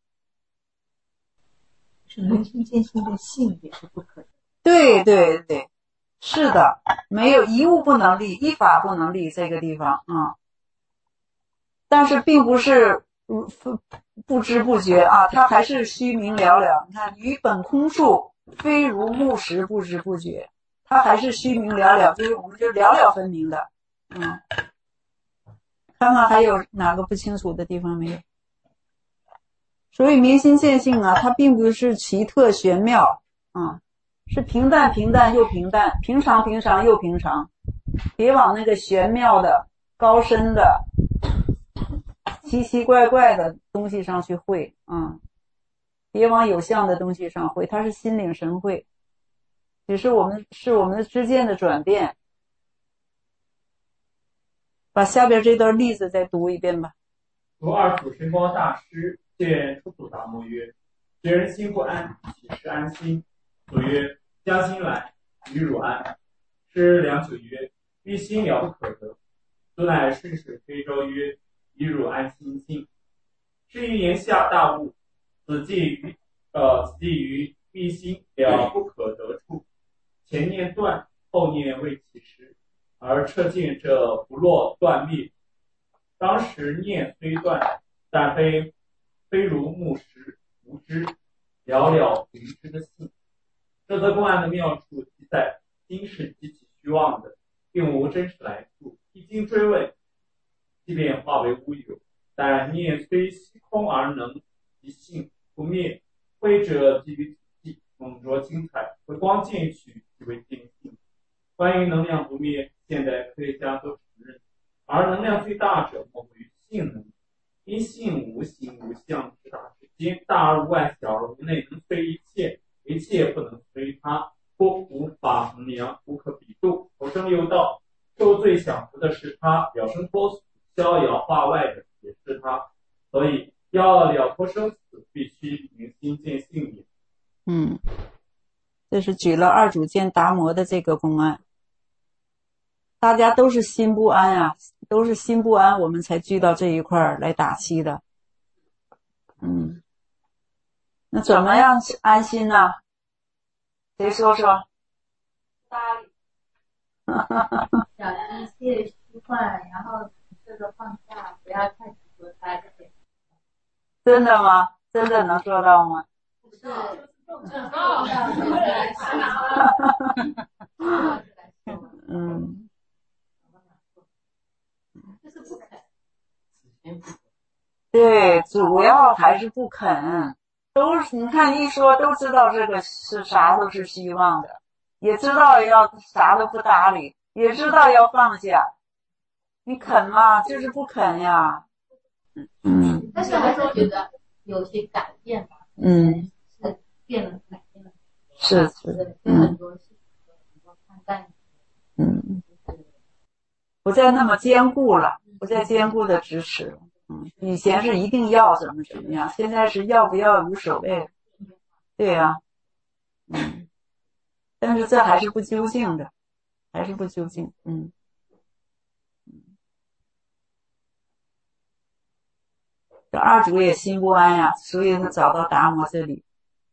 是明心见性的性也是不可得。 对对对。是的，没有一物不能立，一法不能立这个地方啊、嗯。但是并不是不不知不觉啊，它还是虚名寥寥。你看，于本空处，非如木石不知不觉，它还是虚名寥寥，就是我们就寥寥分明的。嗯，看看还有哪个不清楚的地方没有？所以明心见性啊，它并不是奇特玄妙啊。是平淡平淡又平淡，平常平常又平常，别往那个玄妙的高深的奇奇怪怪的东西上去会啊、嗯，别往有相的东西上会，它是心领神会，只是我们是我们的知见的转变。把下边这段例子再读一遍吧。 如二祖神光大师见出土达摩曰：觉人心不安，岂是安心？所曰：将心来，与汝安。师良久曰：欲心了不可得。此乃顺水推舟曰：与汝安心性。是于言下大悟，此即于呃此即于欲心了不可得处。前念断，后念未起时，而彻见者不落断灭。当时念虽断，但非非如木石无知，了了于知的性。这则公案的妙处即在心是极其虚妄的，并无真实来处。一经追问，即便化为乌有，但念虽虚空而能其性不灭。慧者基于体，猛着精彩，为光见取即为见性。关于能量不灭，现代科学家都承认，而能量最大者莫过于性能。因性无形无相之大之间，大而无外，小而无内，能随一切，一切不能随它，故无法衡量，无可比度。投生六道，受罪享福的是他，了生脱俗，逍遥化外的也是他。所以要了脱生死，必须明心见性也。 嗯，这是举了二祖见达摩的这个公案。大家都是心不安啊，都是心不安，我们才聚到这一块来打气的。嗯，那怎么样安心呢？谁说说？ 搭理，小心一切虚幻，然后这个放下，不要太执着它这些。 真的吗？真的能做到吗？ 不是，做到了。 嗯。 就是不肯。 对，主要还是不肯。都是你看一说都知道这个是啥都是虚妄的，也知道要啥都不搭理，也知道要放下，你肯吗？就是不肯呀。嗯， 但是还是觉得有些改变嘛。 嗯， 是变了，改变了。 是是， 对很多事情，很多看待。 嗯，不再那么坚固了，不再坚固的支持了。嗯，以前是一定要怎么怎么样，现在是要不要无所谓。对呀、啊，嗯，但是这还是不究竟的，还是不究竟。嗯，这二主也心不安呀，所以他找到达摩这里。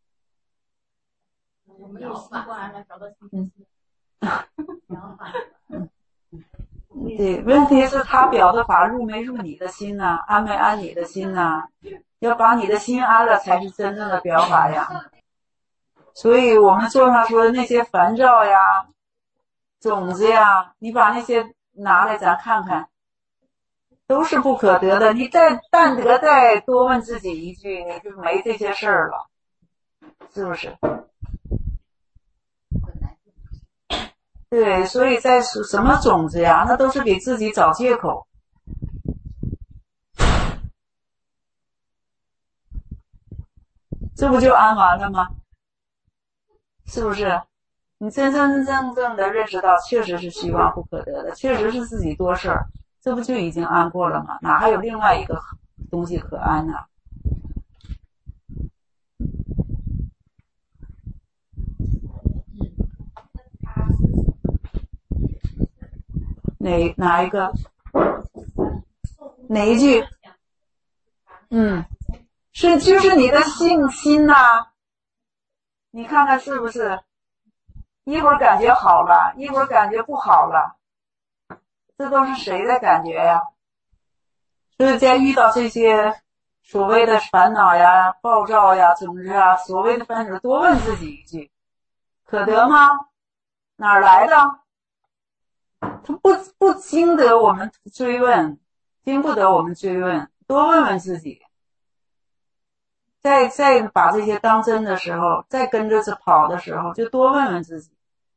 我们有心不安了，找到心嗯。嗯，对，问题是他表的法入没入你的心呢、啊？安没安你的心呢、啊？要把你的心安了，才是真正的表法呀。所以我们座上说的那些烦躁呀、种子呀，你把那些拿来咱看看，都是不可得的。你再但得再多问自己一句，你就没这些事儿了，是不是？对，所以在什么种子呀，那都是给自己找借口。这不就安完了吗？是不是？你真真正正的认识到确实是虚妄不可得的，确实是自己多事儿，这不就已经安过了吗？哪还有另外一个东西可安呢？哪哪一个？哪一句？嗯，是就是你的信心呐、啊，你看看是不是？一会儿感觉好了，一会儿感觉不好了，这都是谁的感觉呀？所以在遇到这些所谓的烦恼呀、暴躁呀、总之啊，所谓的烦恼，多问自己一句：可得吗？哪儿来的？他不不经得我们追问，经不得我们追问，多问问自己。再再把这些当真的时候，再跟着这跑的时候，就多问问自己，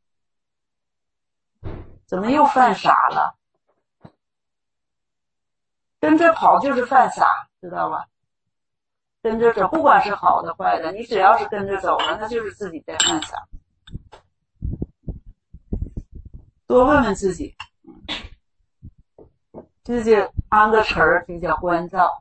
怎么又犯傻了？跟着跑就是犯傻，知道吧？跟着走，不管是好的坏的，你只要是跟着走了，那就是自己在犯傻。多问问自己，这就安个词儿，就叫关照。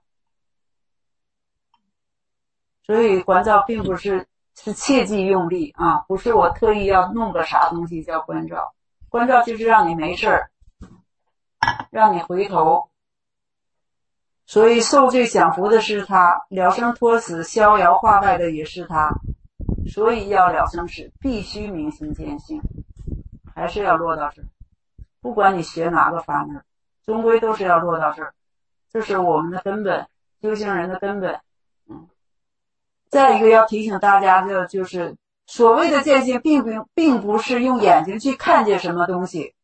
所以关照并不是是切忌用力啊，不是我特意要弄个啥东西叫关照。关照就是让你没事儿，让你回头。所以受罪享福的是他，了生脱死逍遥化外的也是他。所以要了生死，必须明心见性，还是要落到这儿。不管你学哪个法门，终归都是要落到这儿，这是我们的根本，修行人的根本。嗯。再一个要提醒大家的就是所谓的见性并不并不是用眼睛去看见什么东西，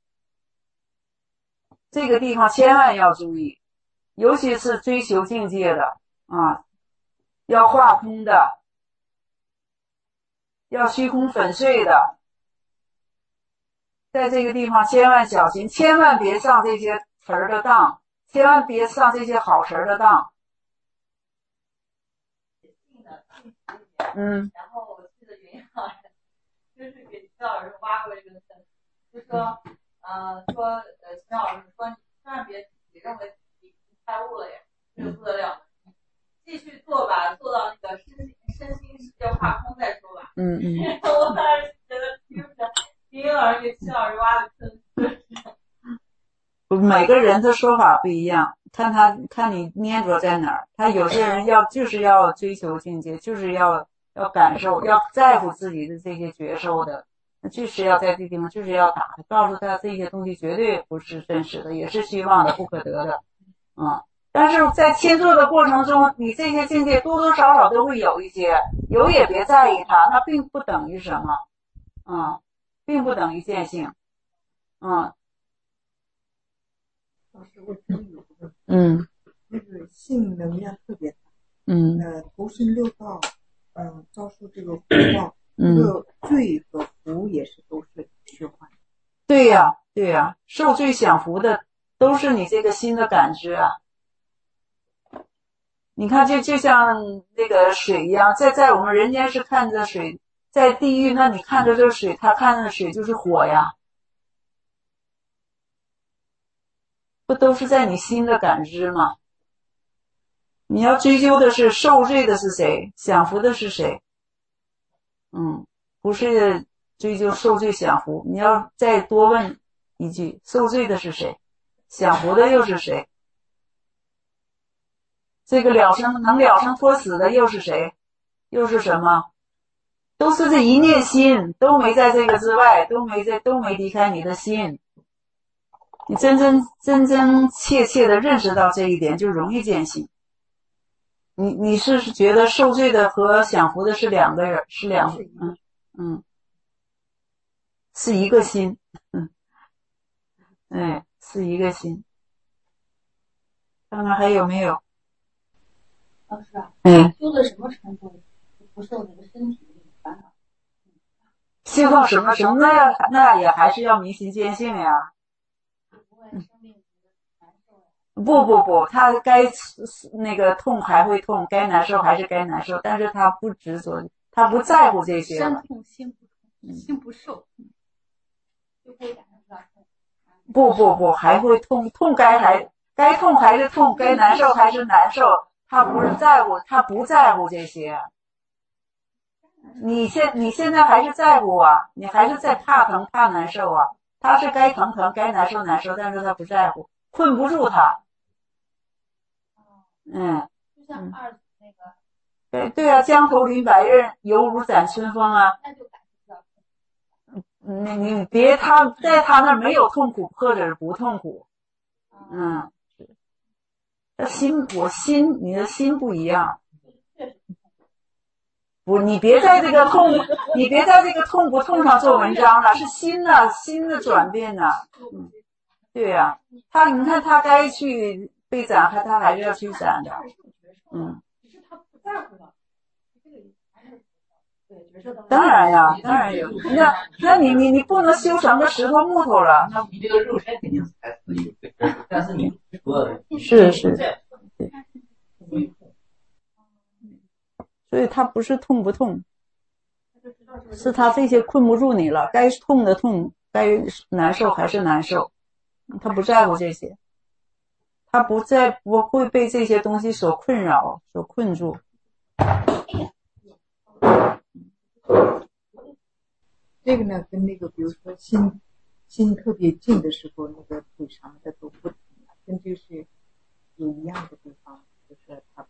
这个地方千万要注意，尤其是追求境界的啊，要化空的，要虚空粉碎的，在这个地方千万小心，千万别上这些词儿的当，千万别上这些好词儿的当。嗯， 然后我记得云阳老师就是给徐老师挖过这个坑，就说，呃，说呃，徐老师说你千万别自己认为自己开悟了呀，这个不得了，继续做吧，做到那个身心身心世界化空再说吧。 嗯嗯。 然后我当时觉得就是云阳老师给徐老师挖的坑，就是每个人的说法不一样，看他看你粘着在哪儿。他有些人要就是要追求境界，就是要要感受，要在乎自己的这些觉受的，就是要在这地方就是要打，告诉他这些东西绝对不是真实的，也是虚妄的，不可得的。嗯，但是在迁坐的过程中，你这些境界多多少少都会有一些，有也别在意它，那并不等于什么，嗯，并不等于见性，嗯。 老师，我这里有个问题， 嗯， 那个性能量特别大， 嗯， 呃，投身六道，嗯、呃，遭受这个福报， 嗯， 这个罪和福也是都是虚幻。 对呀、啊，对呀、啊，受罪享福的都是你这个心的感知啊。你看，就就像那个水一样，在在我们人间是看着水，在地狱那你看着这水，他看着水就是火呀。 不都是在你心的感知吗？你要追究的是受罪的是谁，享福的是谁。嗯，不是追究受罪享福，你要再多问一句，受罪的是谁，享福的又是谁？这个了生能了生脱死的又是谁？又是什么？都是这一念心，都没在这个之外，都没在，都没离开你的心。你真真真真切切的认识到这一点，就容易见性。你你是觉得受罪的和享福的是两个人，是两个，嗯嗯，是一个心，嗯，哎，是一个心。看看还有没有？ 老师啊， 嗯， 修到什么程度不受这个身体的烦恼？ 修到什么什么那那也还是要明心见性呀。不不不，他该那个痛还会痛，该难受还是该难受，但是他不执着，他不在乎这些了。 身痛心不痛，心不受，就可以感受到痛。 不不不，还会痛，痛该还该痛还是痛，该难受还是难受，他不是在乎，他不在乎这些。你现你现在还是在乎啊，你还是在怕疼怕难受啊。他是该疼疼，该难受难受，但是他不在乎，困不住他。嗯， 就像二那个， 对对啊，江头临白刃，犹如斩春风啊。 那就感受到痛。 你你别他在他那儿没有痛苦，或者是不痛苦。嗯，是。他心，我心，你的心不一样。不，你别在这个痛，你别在这个痛不痛上做文章了，是心呐、啊，心的转变呐、啊。嗯，对呀、啊，他你看他该去被斩，他他还是要去斩的。嗯， 只是他不在乎了，这个还是对角色当中。 当然呀，当然有。那那你你你不能修成个石头木头了。 那你这个肉身肯定是还是有的，但是你说是是，对。所以他不是痛不痛，是他这些困不住你了，该痛的痛，该难受还是难受，他不在乎这些，他不再不会被这些东西所困扰所困住。 这个呢跟那个比如说心心特别静的时候，那个腿什么的都不疼，跟就是有一样的地方，就是他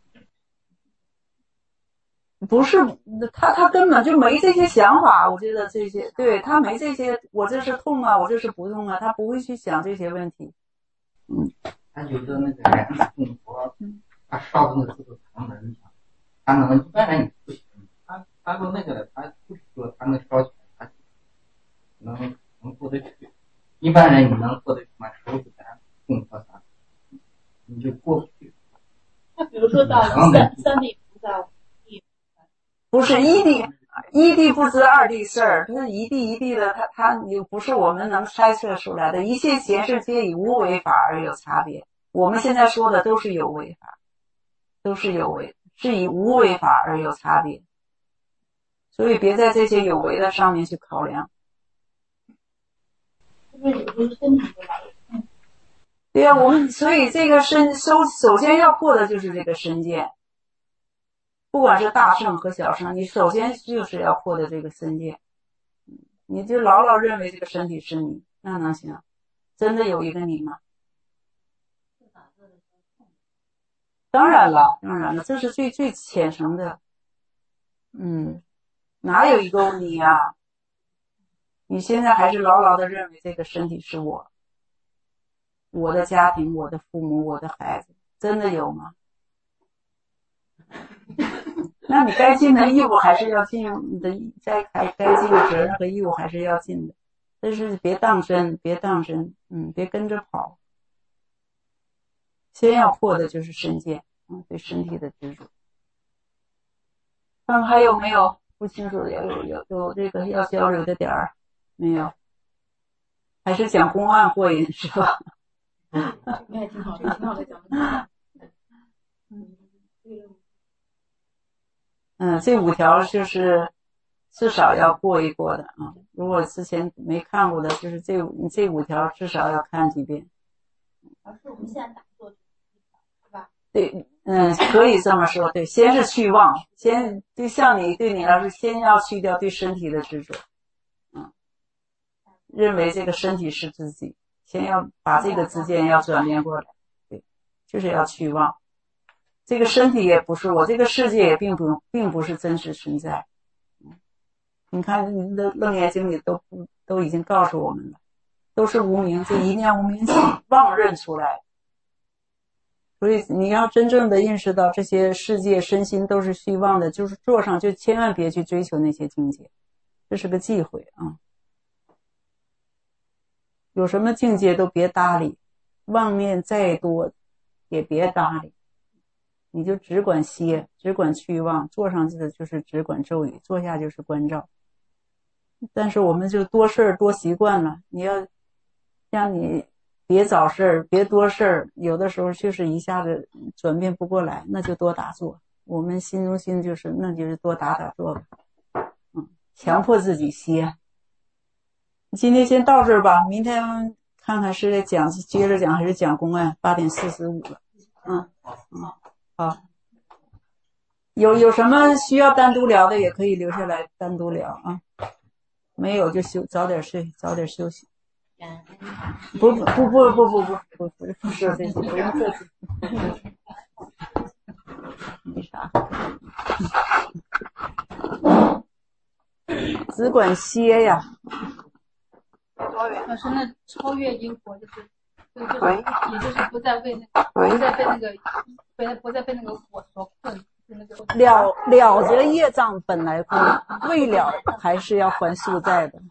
不是他他根本就没这些想法，我觉得这些对他没这些，我这是痛啊，我这是不痛啊，他不会去想这些问题。嗯， 他有的那个燃供佛，他烧的那个时候他能他能一般人不行，他他说那个他就是说他能烧起来，他能能过得去。一般人你能过得去吗？手指燃供佛啥，你就过不去。 他比如说到三三地菩萨。 不是一地一地不知二地事儿，他一地一地的，他他也不是我们能猜测出来的。一切前世皆以无为法而有差别，我们现在说的都是有为法，都是有为，是以无为法而有差别。所以别在这些有为的上面去考量。对呀、啊，我们所以这个身首首先要破的就是这个身见。不管是大圣和小圣，你首先就是要破的这个身见，你就牢牢认为这个身体是你，那能行？真的有一个你吗？当然了，当然了，这是最最浅层的。嗯，哪有一个你呀、啊？你现在还是牢牢的认为这个身体是我，我的家庭，我的父母，我的孩子，真的有吗？那你该尽的义务还是要尽，你的该该该尽的责任和义务还是要尽的，但是别当真，别当真，嗯，别跟着跑。先要破的就是身见，嗯，对身体的执着。看看还有没有不清楚的，有有有这个要交流的点儿没有？还是讲公案过瘾是吧？ 那也挺好的，挺好的讲的。嗯， 嗯，这五条就是至少要过一过的啊。如果之前没看过的，就是这这五条至少要看几遍。 老师，我们现在打坐是吧？ 对，嗯，可以这么说。对，先是去妄，先就像你对你来说，先要去掉对身体的执着，嗯，认为这个身体是自己，先要把这个之间要转变过来。对，就是要去妄。这个身体也不是我，这个世界也并不并不是真实存在。你看您的楞严经里都都已经告诉我们了，都是无明，这一念无明起妄认出来。所以你要真正的认识到这些世界身心都是虚妄的，就是坐上就千万别去追求那些境界，这是个忌讳啊！有什么境界都别搭理，妄念再多也别搭理。你就只管歇，只管去妄，坐上去的就是只管咒语，坐下就是关照。但是我们就多事儿多习惯了，你要让你别找事儿，别多事儿，有的时候就是一下子转变不过来，那就多打坐。我们心中心就是那就是多打打坐吧，嗯，强迫自己歇。今天先到这儿吧，明天看看是讲接着讲还是讲公案，八点四十五了，嗯嗯。好，有有什么需要单独聊的，也可以留下来单独聊啊。没有就休早点睡，早点休息。不不不不不不不不不不是这些，不用客气。没啥，只管歇呀。 老师，那超越因果就是，就就是，也就是不再为那个，不再被那个。不不再被那个火所困，那个了了则业障本来空，未了还是要还宿债的。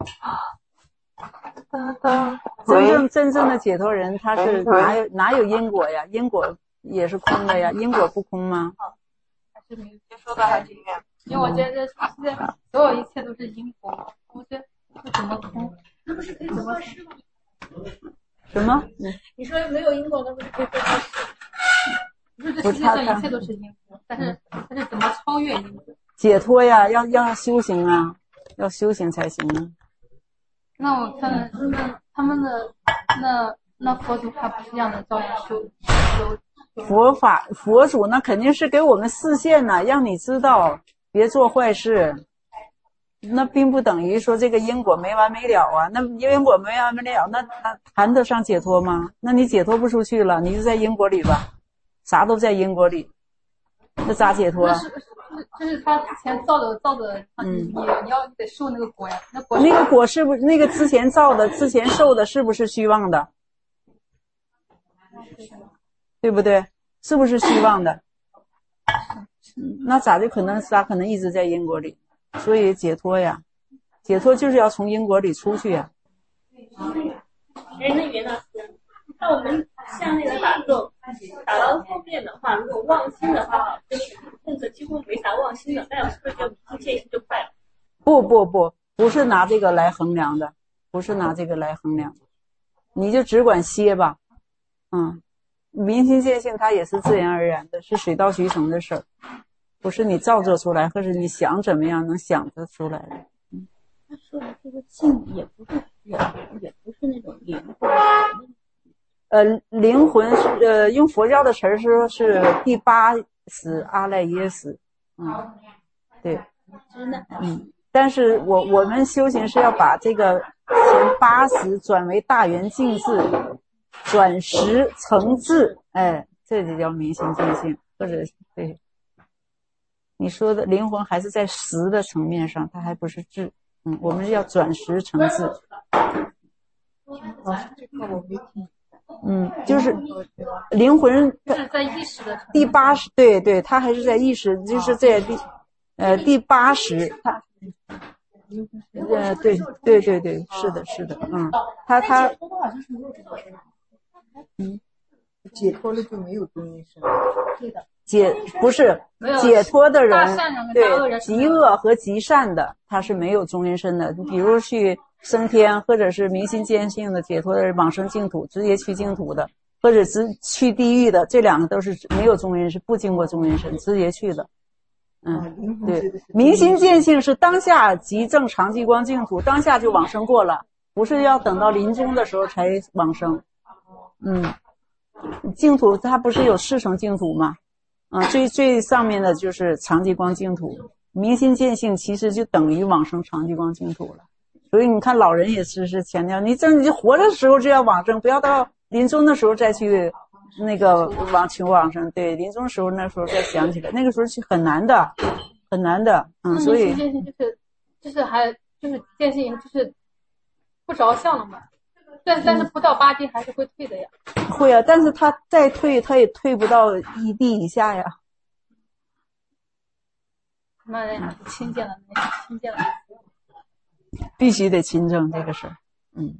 真正真正的解脱人，他是哪有哪有因果呀？因果也是空的呀，因果不空吗？ 还是没有接受到还是远，因为我觉得现在所有一切都是因果，我觉得不怎么空，那不是可以怎么事吗？ 什么？ 你说没有因果，那不是可以做坏事？不是，这世界上一切都是因果，但是但是怎么超越因果？ 解脱呀，要要修行啊，要修行才行啊。 那我看那他们的那那佛祖他不是这样的，照样修修。 佛法佛祖那肯定是给我们示现呐，让你知道别做坏事。那并不等于说这个因果没完没了啊，那因果没完没了，那那谈得上解脱吗？那你解脱不出去了，你就在因果里吧。啥都在因果里，那咋解脱？ 那是就是他之前造的造的，嗯，你你要你得受那个果呀，那果那个果是不是那个之前造的、之前受的，是不是虚妄的？对不对？是不是虚妄的？嗯，那咋就可能咋可能一直在因果里？所以解脱呀，解脱就是要从因果里出去呀。 哎，那袁老师，那我们像那个打坐，打到后面的话，如果忘心的话，就是动作几乎没啥忘心的，那是不是就明心见性就快了？ 不不不，不是拿这个来衡量的，不是拿这个来衡量，你就只管歇吧。嗯，明心见性它也是自然而然的，是水到渠成的事儿，不是你造作出来，或者你想怎么样能想得出来的。 嗯，他说的这个性也不是也也不是那种灵魂。 呃，灵魂是呃，用佛教的词儿说是第八识阿赖耶识，嗯，对，嗯，但是我我们修行是要把这个前八识转为大圆净智，转识成智，哎，这就叫明心见性，或者对，你说的灵魂还是在识的层面上，它还不是智，嗯，我们要转识成智。 老师，这个我没听。 嗯，就是灵魂是在意识的第八识，对对，它还是在意识，就是在第呃第八识，它呃对对对对，是的是的，嗯，他他嗯，解脱了就没有中阴身， 对的， 解不是解脱的人，对极恶和极善的，他是没有中阴身的，比如去升天，或者是明心见性的解脱的往生净土，直接去净土的，或者直去地狱的，这两个都是没有中阴身，不经过中阴身，直接去的。嗯，对，明心见性是当下即证常寂光净土，当下就往生过了，不是要等到临终的时候才往生。嗯， 净土它不是有四层净土吗？啊，最最上面的就是常寂光净土，明心见性其实就等于往生常寂光净土了。所以你看老人也是是强调，你这你活着的时候就要往生，不要到临终的时候再去那个往求往生。对，临终的时候那时候再想起来，那个时候是很难的，很难的。嗯，所以见性就是就是还就是见性就是不着相了嘛。但但是不到八地还是会退的呀。 会啊，但是他再退，他也退不到一地以下呀。 那人家是亲见了，那亲见了， 必须得亲证这个事儿。嗯。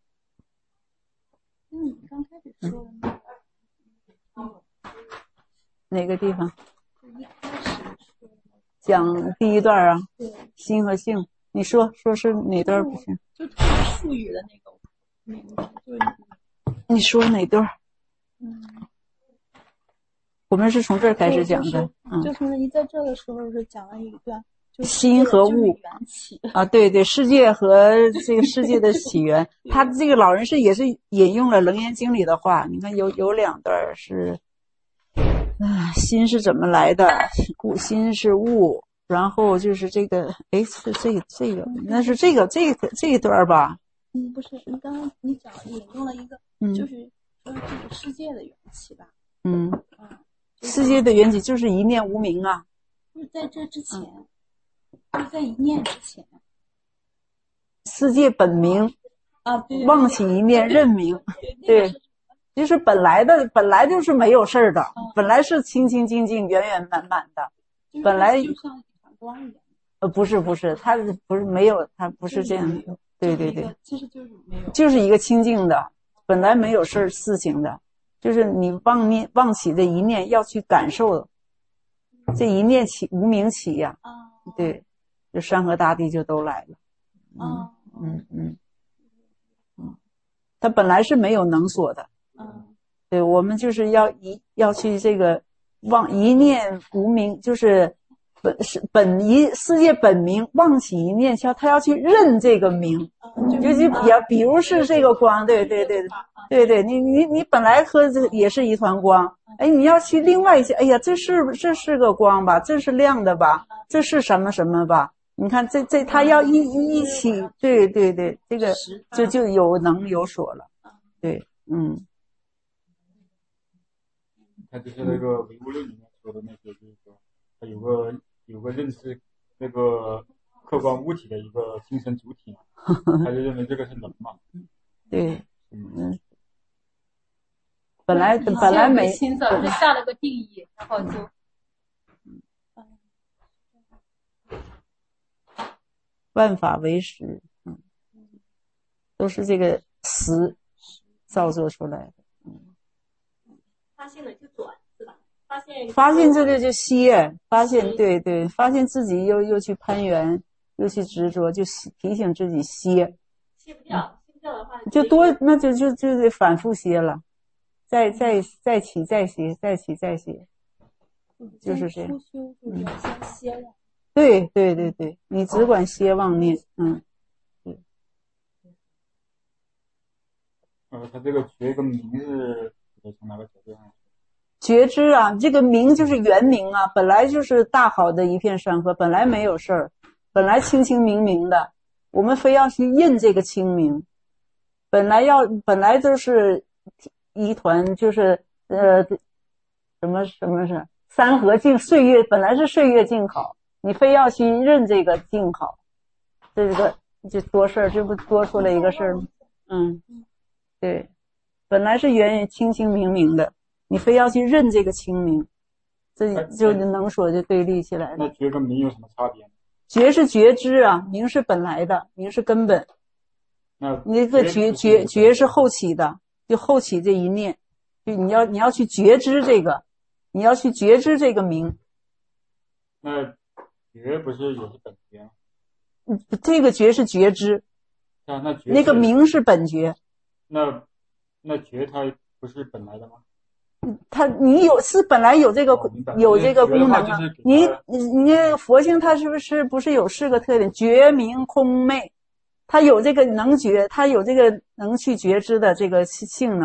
嗯，你刚开始说的那个、 嗯、哪个地方？ 一开始说讲第一段啊。对。心和性，你说说是哪段不行？ 就特别术语的那个。嗯，就是你说哪段？ 嗯， 我们是从这儿开始讲的。 就是、嗯，就是你在这的时候是讲了一段，就是心和物缘起啊，对对，世界和这个世界的起源。他这个老人是也是引用了《楞严经》里的话，你看有有两段是，啊，心是怎么来的？物心是物，然后就是这个，哎，是这个这个，那是这个这个这一段吧？ 嗯，不是，你刚刚你讲引用了一个，嗯、就是说这个世界的缘起吧？ 嗯，嗯世界的缘起就是一念无明啊。 就是在这之前，嗯、就是在一念之前， 世界本明啊，对， 妄起一念认明，对，对就是本来的本来就是没有事儿的，嗯、本来是清清净净、圆圆满满的， 就是、 本来就像一团光一样。 呃，不是不是，它不是没有，它不是这样的。对对对， 其实就是没有， 就是一个清净的，本来没有事儿事情的，就是你妄念妄起这一念要去感受，这一念起无明起呀、啊， 啊、 对，就山河大地就都来了， 嗯嗯嗯嗯，它本来是没有能所的， 嗯， 对，我们就是要一要去这个妄一念无明，就是本是本一世界本明，妄起一念消，他要去认这个明，就就比比如是这个光，对对对对对，你你你本来和这也是一团光，哎，你要去另外一些，哎呀，这是这是个光吧，这是亮的吧，这是什么什么吧？你看这这他要一一一起，对对对，这个就就有能有所了，对，嗯。 他就是那个唯物论里面说的那些，就是说他有个有个认识那个客观物体的一个精神主体，他就认为这个是能嘛。 对，嗯，本来本来没心色，就下了个定义，然后就， 万法唯识，嗯，都是这个实造作出来的，嗯。 发现了就转是吧？发现发现这个就歇，发现对对，发现自己又又去攀缘，又去执着，就提醒自己歇。 歇不掉，歇不掉的话就多，那就就就得反复歇了，再再再起再歇，再起再歇，就是这样。 初修就是要先歇了。 对对对对，你只管歇妄念，嗯，对。 呃，他这个觉跟明是从哪个角度上？ 觉知啊，这个明就是圆明啊，本来就是大好的一片山河，本来没有事儿，本来清清明明的，我们非要去印这个清明，本来要本来就是一团，就是呃什么什么是山河静岁月，本来是岁月静好，你非要去认这个静好，这个就多事儿，这不多出来一个事儿吗？嗯，对，本来是圆圆清清明明的。你非要去认这个清明，这就能所就对立起来了。 那觉跟明有什么差别？ 觉是觉知啊，明是本来的，明是根本。 那那个觉觉觉是后起的，就后起这一念，就你要你要去觉知这个，你要去觉知这个明。 那觉不是也是本觉吗？ 嗯，这个觉是觉知。 啊，那觉那个明是本觉。 那那觉它不是本来的吗？ 他你有是本来有这个、哦、有这个功能啊，你你你佛性它是不是不是有四个特点？觉明空昧，它有这个能觉，它有这个能去觉知的这个性能，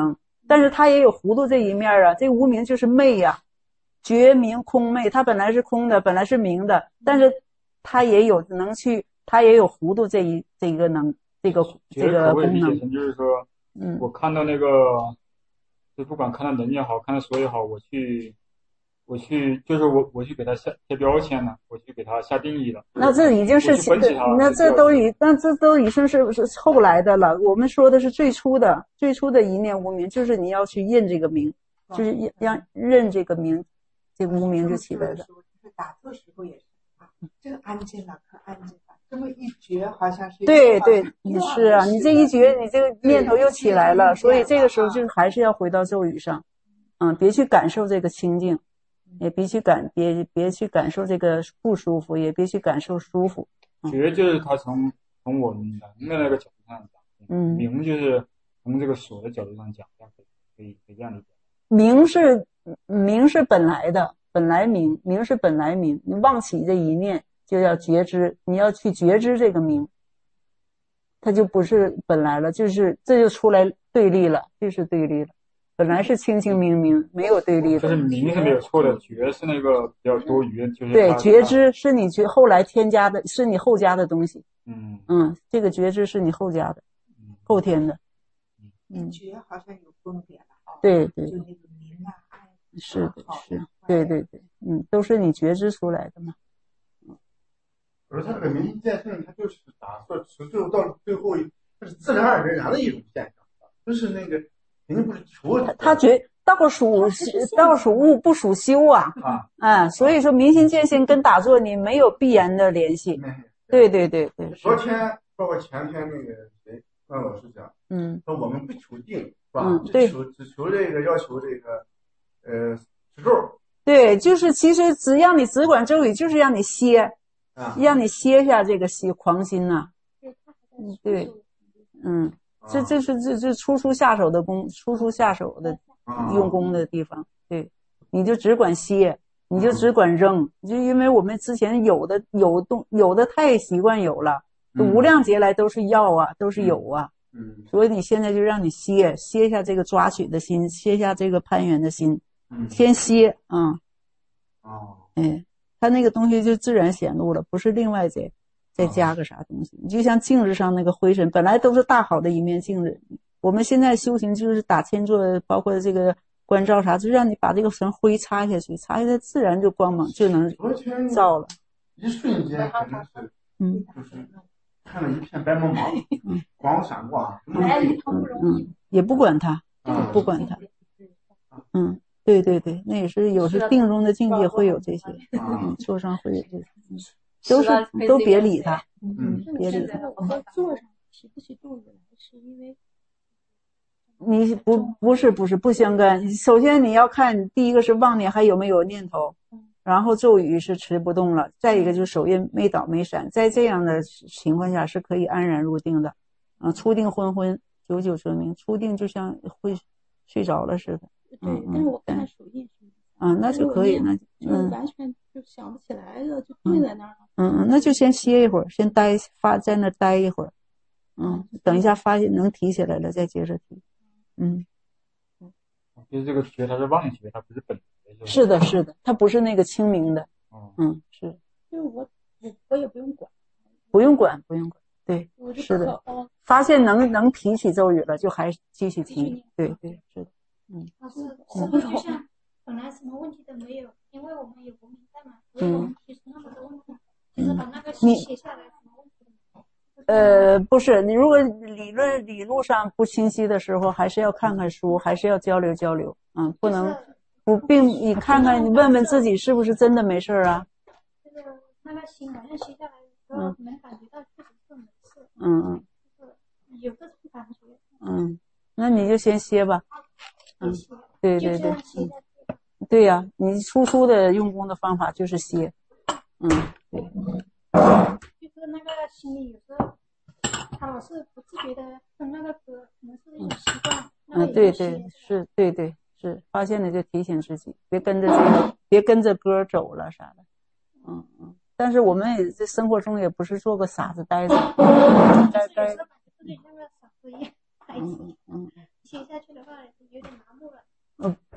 但是它也有糊涂这一面啊，这无明就是昧呀、啊，觉明空昧，它本来是空的，本来是明的，但是它也有能去，它也有糊涂这一这一个能这个这个功能。 就是说，嗯，我看到那个，就不管看到人也好，看到水也好，我去。我去，就是我，我去给他下贴标签了，我去给他下定义了。 那这已经是，那这都已，那这都已经是是后来的了。我们说的是最初的，最初的一念无明，就是你要去认这个名，就是让认这个名，这个无名就起来了。 就是打坐时候也是啊，这个安静了，可安静了，这么一觉好像是。 对对，你是啊，你这一觉，你这个念头又起来了，所以这个时候就还是要回到咒语上，嗯，别去感受这个清净。也别去感别别去感受这个不舒服，也别去感受舒服。 觉就是他从从我们能的那个角度上讲，嗯，明就是从这个所的角度上讲，这样可以可以可以这样理解。 明是明是本来的，本来明明是本来明，你忘起这一念就要觉知，你要去觉知这个明，它就不是本来了，就是这就出来对立了，就是对立了。本来是清清明明，没有对立的。 就是明是没有错的，觉是那个比较多余，就是对觉知是你觉后来添加的，是你后加的东西。 嗯嗯，这个觉知是你后加的，嗯、后添的。 嗯，觉好像有分别了。 对对， 就那个明啊，爱是的，是，对对对，嗯，都是你觉知出来的嘛。 而他这个明心见性，它就是打算持续到最后，它是自然而然的一种现象，就是那个。他他觉倒属倒属物不属修啊，啊，嗯，所以说明心见性跟打坐你没有必然的联系。对对对对。 昨天包括前天那个谁万老师讲，嗯，说我们不求定是吧？嗯，对，只求只求这个要求这个呃持咒。 对，就是其实只要你只管咒语，就是让你歇，啊，让你歇下这个心狂心呐、啊。嗯，对，嗯。这这是这这初初下手的功，初初下手的用功的地方。对，你就只管歇，你就只管扔，就因为我们之前有的有动有的太习惯有了，无量劫来都是要啊，都是有啊。嗯，所以你现在就让你歇歇下这个抓取的心，歇下这个攀缘的心，先歇啊。哦，哎，他那个东西就自然显露了，不是另外再。再加个啥东西，你就像镜子上那个灰尘，本来都是大好的一面镜子。我们现在修行就是打千座，包括这个关照啥，就让你把这个层灰擦下去，擦下去自然就光芒就能照了。 一瞬间可能是，嗯，就是看了一片白茫茫，嗯，光闪过啊， 嗯，也不管它，不管它，嗯，对对对，那也是有时定中的境界会有这些，嗯，桌上会有这些。都是都别理他，嗯，别理他。 我在坐上提不起动来，是因为你不不是不是不相干。首先你要看，第一个是妄念还有没有念头，然后咒语是持不动了，再一个就是手印没倒没闪，在这样的情况下是可以安然入定的。嗯，初定昏昏，久久说明，初定就像会睡着了似的。 对，但是我看手印是。 啊，那就可以，那嗯，完全就想不起来了，就定在那儿了。 嗯嗯，那就先歇一会儿，先待发在那待一会儿，嗯，等一下发现能提起来了再接着提，嗯。 就是这个觉它是妄觉，它不是本觉。 是的，是的，它不是那个清明的。嗯，是。 就是我我我也不用管。 不用管，不用管，对，是的。发现能能提起咒语了，就还继续提，对对是的，嗯。 老师，是不是就像？本来什么问题都没有，因为我们有无明在嘛，所以我们提出那么多问题，就是把那个写下来，什么问题都没有。 呃，不是，你如果理论理路上不清晰的时候，还是要看看书，还是要交流交流，嗯，不能不并你看看，你问问自己是不是真的没事啊？ 这个那个心好像写下来的时候，能感觉到确实是没事。 嗯嗯。 就是有这种感觉。 嗯，那你就先歇吧。嗯，对对对。对呀、啊，你初初的用功的方法就是歇，嗯，对。 就是那个心里有时候，他老是不自觉的哼那个歌，可能是一种习惯。 嗯，对对，是，对对是，发现了就提醒自己，别跟着这个，别跟着歌走了啥的，嗯嗯。但是我们也在生活中也不是做个傻子呆子， 呆呆。有时候把自己那个傻子也，嗯嗯嗯，写下去的话有点麻烦。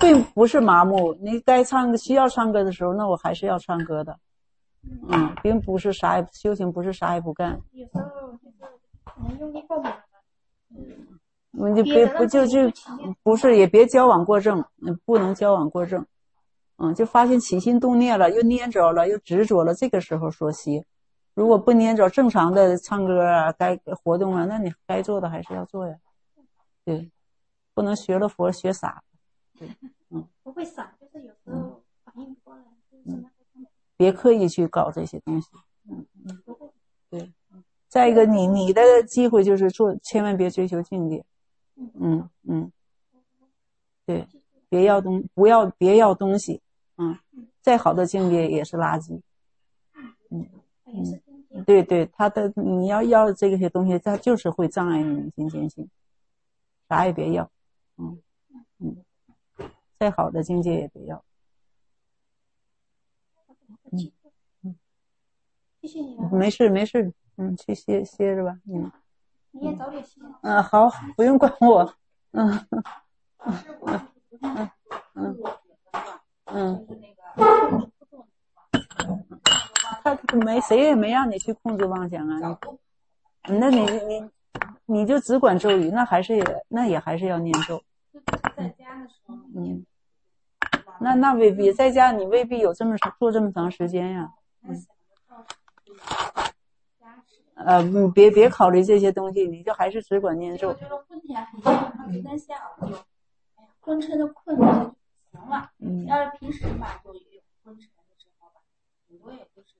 并不是麻木，你该唱歌需要唱歌的时候，那我还是要唱歌的。嗯，并不是啥也修行，不是啥也不干。 有时候就是可能用力过猛了。 你就别不就就不是也别矫枉过正，不能矫枉过正。嗯，就发现起心动念了，又粘着了，又执着了，这个时候说歇。如果不粘着，正常的唱歌啊，该活动啊，那你该做的还是要做呀。对，不能学了佛学傻。对，嗯。 不会傻，就是有时候反应不过来，就是什么。 别刻意去搞这些东西。嗯嗯，对。再一个，你你的机会就是做，千万别追求境界。嗯嗯，对，别要东，不要别要东西。嗯，再好的境界也是垃圾。嗯嗯，对对，他的你要要这些东西，它就是会障碍你心坚信，啥也别要。嗯嗯，再好的境界也别要。嗯嗯， 谢谢你了。 没事没事，嗯，去歇歇着吧。嗯， 你也早点歇。 嗯，好，不用管我。嗯嗯嗯嗯嗯，他没谁也没让你去控制妄想啊，你那你你你就只管咒语，那还是也那也还是要念咒。 在家的时候， 嗯，那那未必，在家你未必有这么做这么长时间呀。嗯，呃，你别别考虑这些东西，你就还是只管念咒。 我觉得昏天很有点下午就，哎呀，昏沉的困了就行了。嗯，要是平时吧，就也有昏沉的时候吧，很多也不是。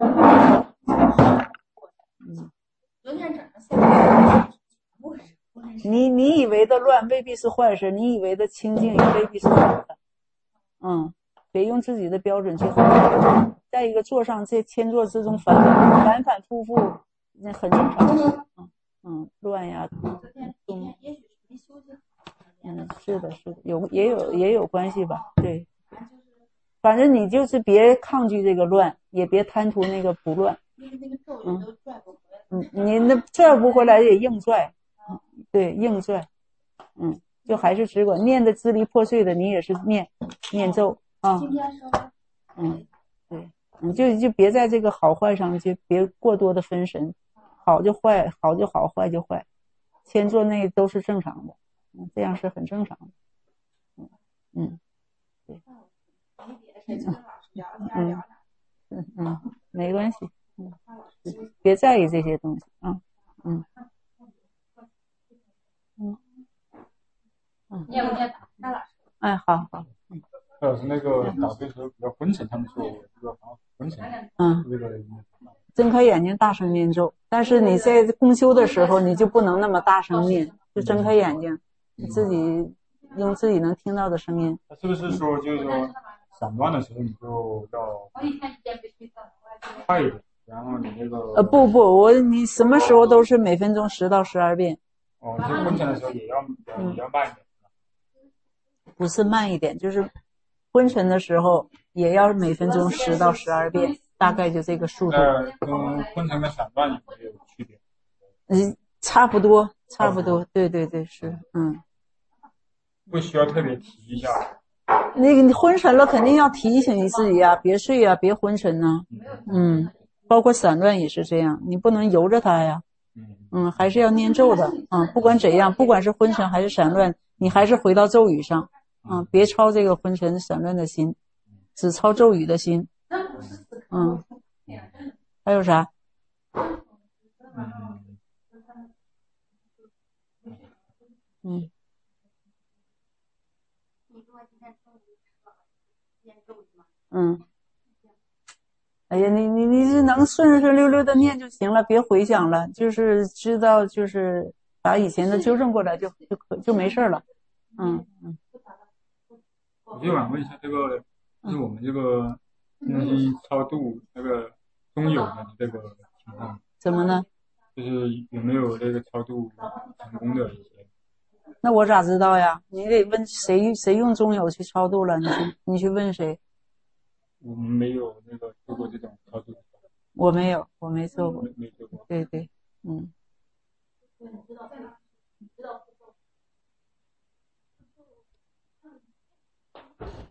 嗯，昨天整个下午全部是昏沉。 你你以为的乱未必是坏事，你以为的清净也未必是好的。嗯，别用自己的标准去衡量。再一个，坐上这千坐之中反反反复复，那很正常。嗯嗯，乱呀。 昨天昨天也许是没休息好。 嗯，是的，是的，有也有也有关系吧？对，反正你就是别抗拒这个乱，也别贪图那个不乱。嗯嗯，你那拽不回来也硬拽。嗯，对，硬拽。嗯，就还是只管念的支离破碎的，你也是念念咒啊。嗯，对，你就就别在这个好坏上就别过多的分神，好就坏，好就好，坏就坏，千做那都是正常的，嗯，这样是很正常的。嗯嗯，对。嗯嗯嗯，没关系，嗯，别在意这些东西啊。嗯嗯嗯。 你也不念打那老师。 哎，好好。嗯。 老师那个打坐的时候比较昏沉，他们说我这个好昏沉。 嗯。 这个睁开眼睛大声念咒，但是你在共修的时候，你就不能那么大声念，就睁开眼睛，你自己用自己能听到的声音。 是不是说就是说散乱的时候你就要快一点，然后你那个呃不不，我你什么时候都是每分钟十到十二遍。 哦，就昏沉的时候也要也要慢一点。 不是慢一点，就是昏沉的时候也要每分钟十到十二遍，大概就这个速度。 呃，跟昏沉跟散乱有没有区别？ 嗯，差不多，差不多，对对对，是，嗯。 不需要特别提一下。 那个你昏沉了，肯定要提醒你自己啊，别睡啊，别昏沉呐。嗯，包括散乱也是这样，你不能由着它呀。嗯，还是要念咒的。嗯，不管怎样，不管是昏沉还是散乱，你还是回到咒语上。嗯，别操这个昏沉散乱的心，只操咒语的心。嗯，还有啥？嗯。嗯。哎呀，你你你是能顺顺溜溜的念就行了，别回想了，就是知道就是把以前的纠正过来就就可就没事了。嗯嗯。 我就想问一下这个，就是我们这个那些超度那个中有的这个情况。 怎么呢？ 就是有没有这个超度成功的一些？ 那我咋知道呀？你得问谁谁用中有去超度了，你去你去问谁。 我们没有那个做过这种超度。 我没有，我没做过。 没做过。 对对，嗯。 你知道你知道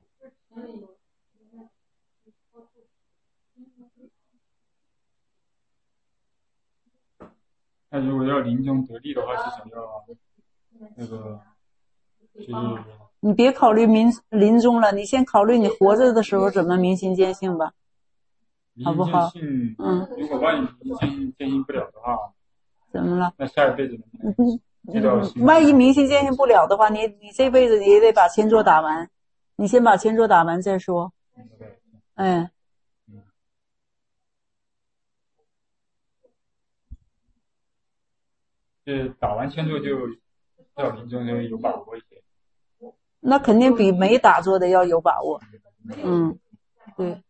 那如果要临终得利的话，至少要那个就是你别考虑临临终了，你先考虑你活着的时候怎么明心见性吧，好不好？ 嗯，如果万一明心见性不了的话， 怎么了？ 那下一辈子能不能接到？ 万一明心见性不了的话，你你这辈子也得把千桌打完，你先把千桌打完再说。哎。 是打完千座就到临终就有把握一些， 那肯定比没打坐的要有把握。嗯，对。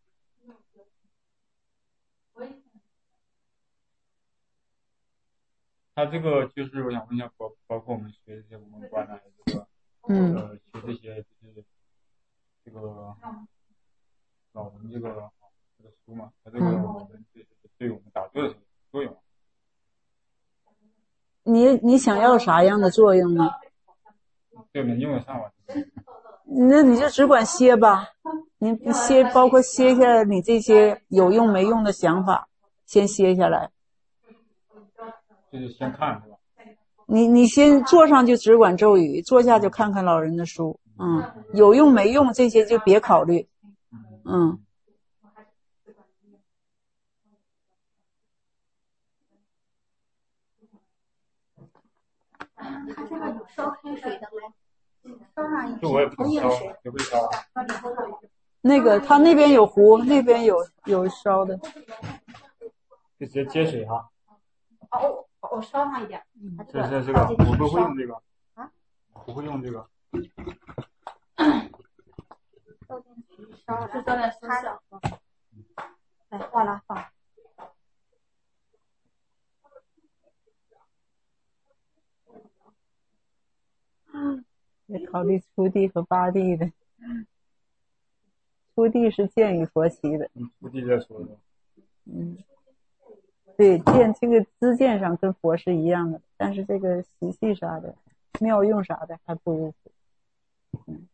他这个就是我想问一下，包包括我们学这些文官啊，这个嗯呃学这些就是这个老人这个这个书嘛，他这个我们对对我们打坐的时候作用。 你你想要啥样的作用呢？ 对，能用得上吧？ 那你就只管歇吧，你歇，包括歇下你这些有用没用的想法，先歇下来。 就是先看是吧？ 你你先坐上就只管咒语，坐下就看看老人的书，嗯，有用没用这些就别考虑，嗯。 他这个有烧开水的吗？烧上一我也不知道有没有烧。 那个他那边有壶，那边有有烧的。 就直接接水哈。 哦，我烧上一点。 这是这个，我不会用这个。啊？不会用这个。 倒进去烧，是倒点生姜。哎，忘了放。 得考虑初地和八地的，初地是见与佛齐的。 嗯，初地在说的。 嗯，对，见这个知见上跟佛是一样的，但是这个习气啥的、妙用啥的还不如佛。嗯。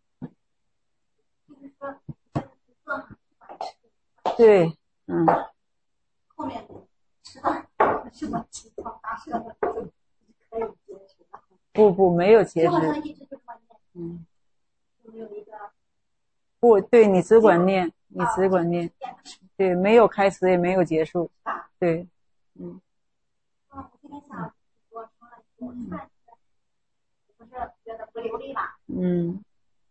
对，嗯。 后面吃的什么鸡汤大舌头就可以接受了。 不不，没有截止。嗯。不对，你只管念，你只管念。对，没有开始也没有结束。对，嗯。 我今天下午我说了一个菜，不是觉得不流利吧？ 嗯。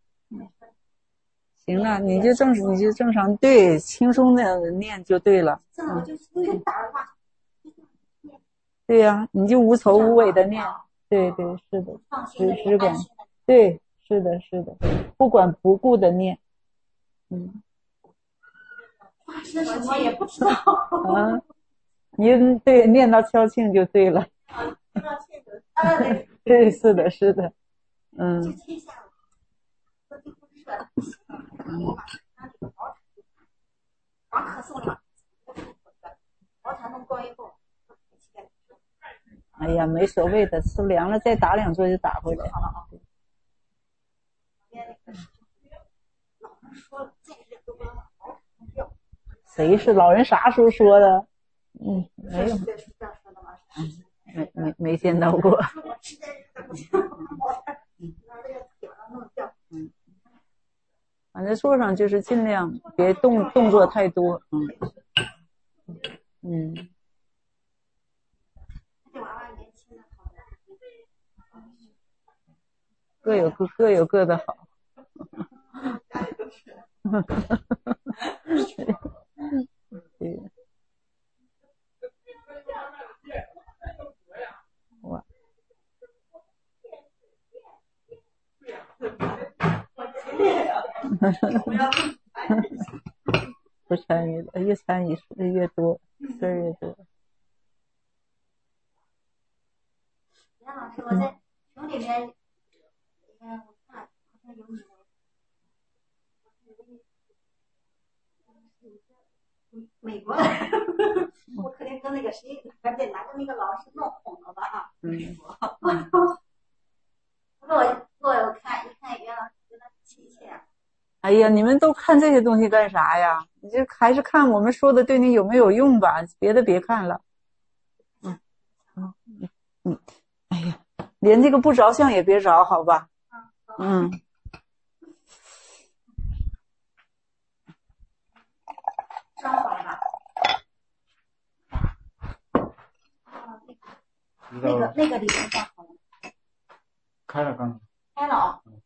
行了，你就正你就正常对，轻松的念就对了。 这我就就打的话。 对呀、啊，你就无头无尾的念。对对是的，只只管，对，是的，是的，不管不顾的念，嗯。 是什么也不知道。 啊，您对念到敲磬就对了。 念到磬就啊对。 对，是的，是的，嗯。 就接下来，我就不是了，我把那里的毛毛咳嗽了，毛痰弄过以后。 哎呀，没所谓的，吃凉了再打两桌就打回来了。谁是老人啥时候说的？嗯，没有，没没没见到过。嗯，反正坐上就是尽量别动动作太多，嗯嗯。各有各各有各的好。对。哇。不参与了，越参与越多，事儿越多。 杨老师，我在群里面。嗯，我看好像有你，美国的，我肯定跟那个谁，还得拿着那个老师弄红了吧啊。 嗯。 我我我看一看袁老师觉得亲切。 哎呀，你们都看这些东西干啥呀？你就还是看我们说的对你有没有用吧，别的别看了。嗯。 嗯嗯，哎呀，连这个不着相也别着，好吧？嗯。 张华吧。那个那个里面放好了。 开了刚。 开了啊。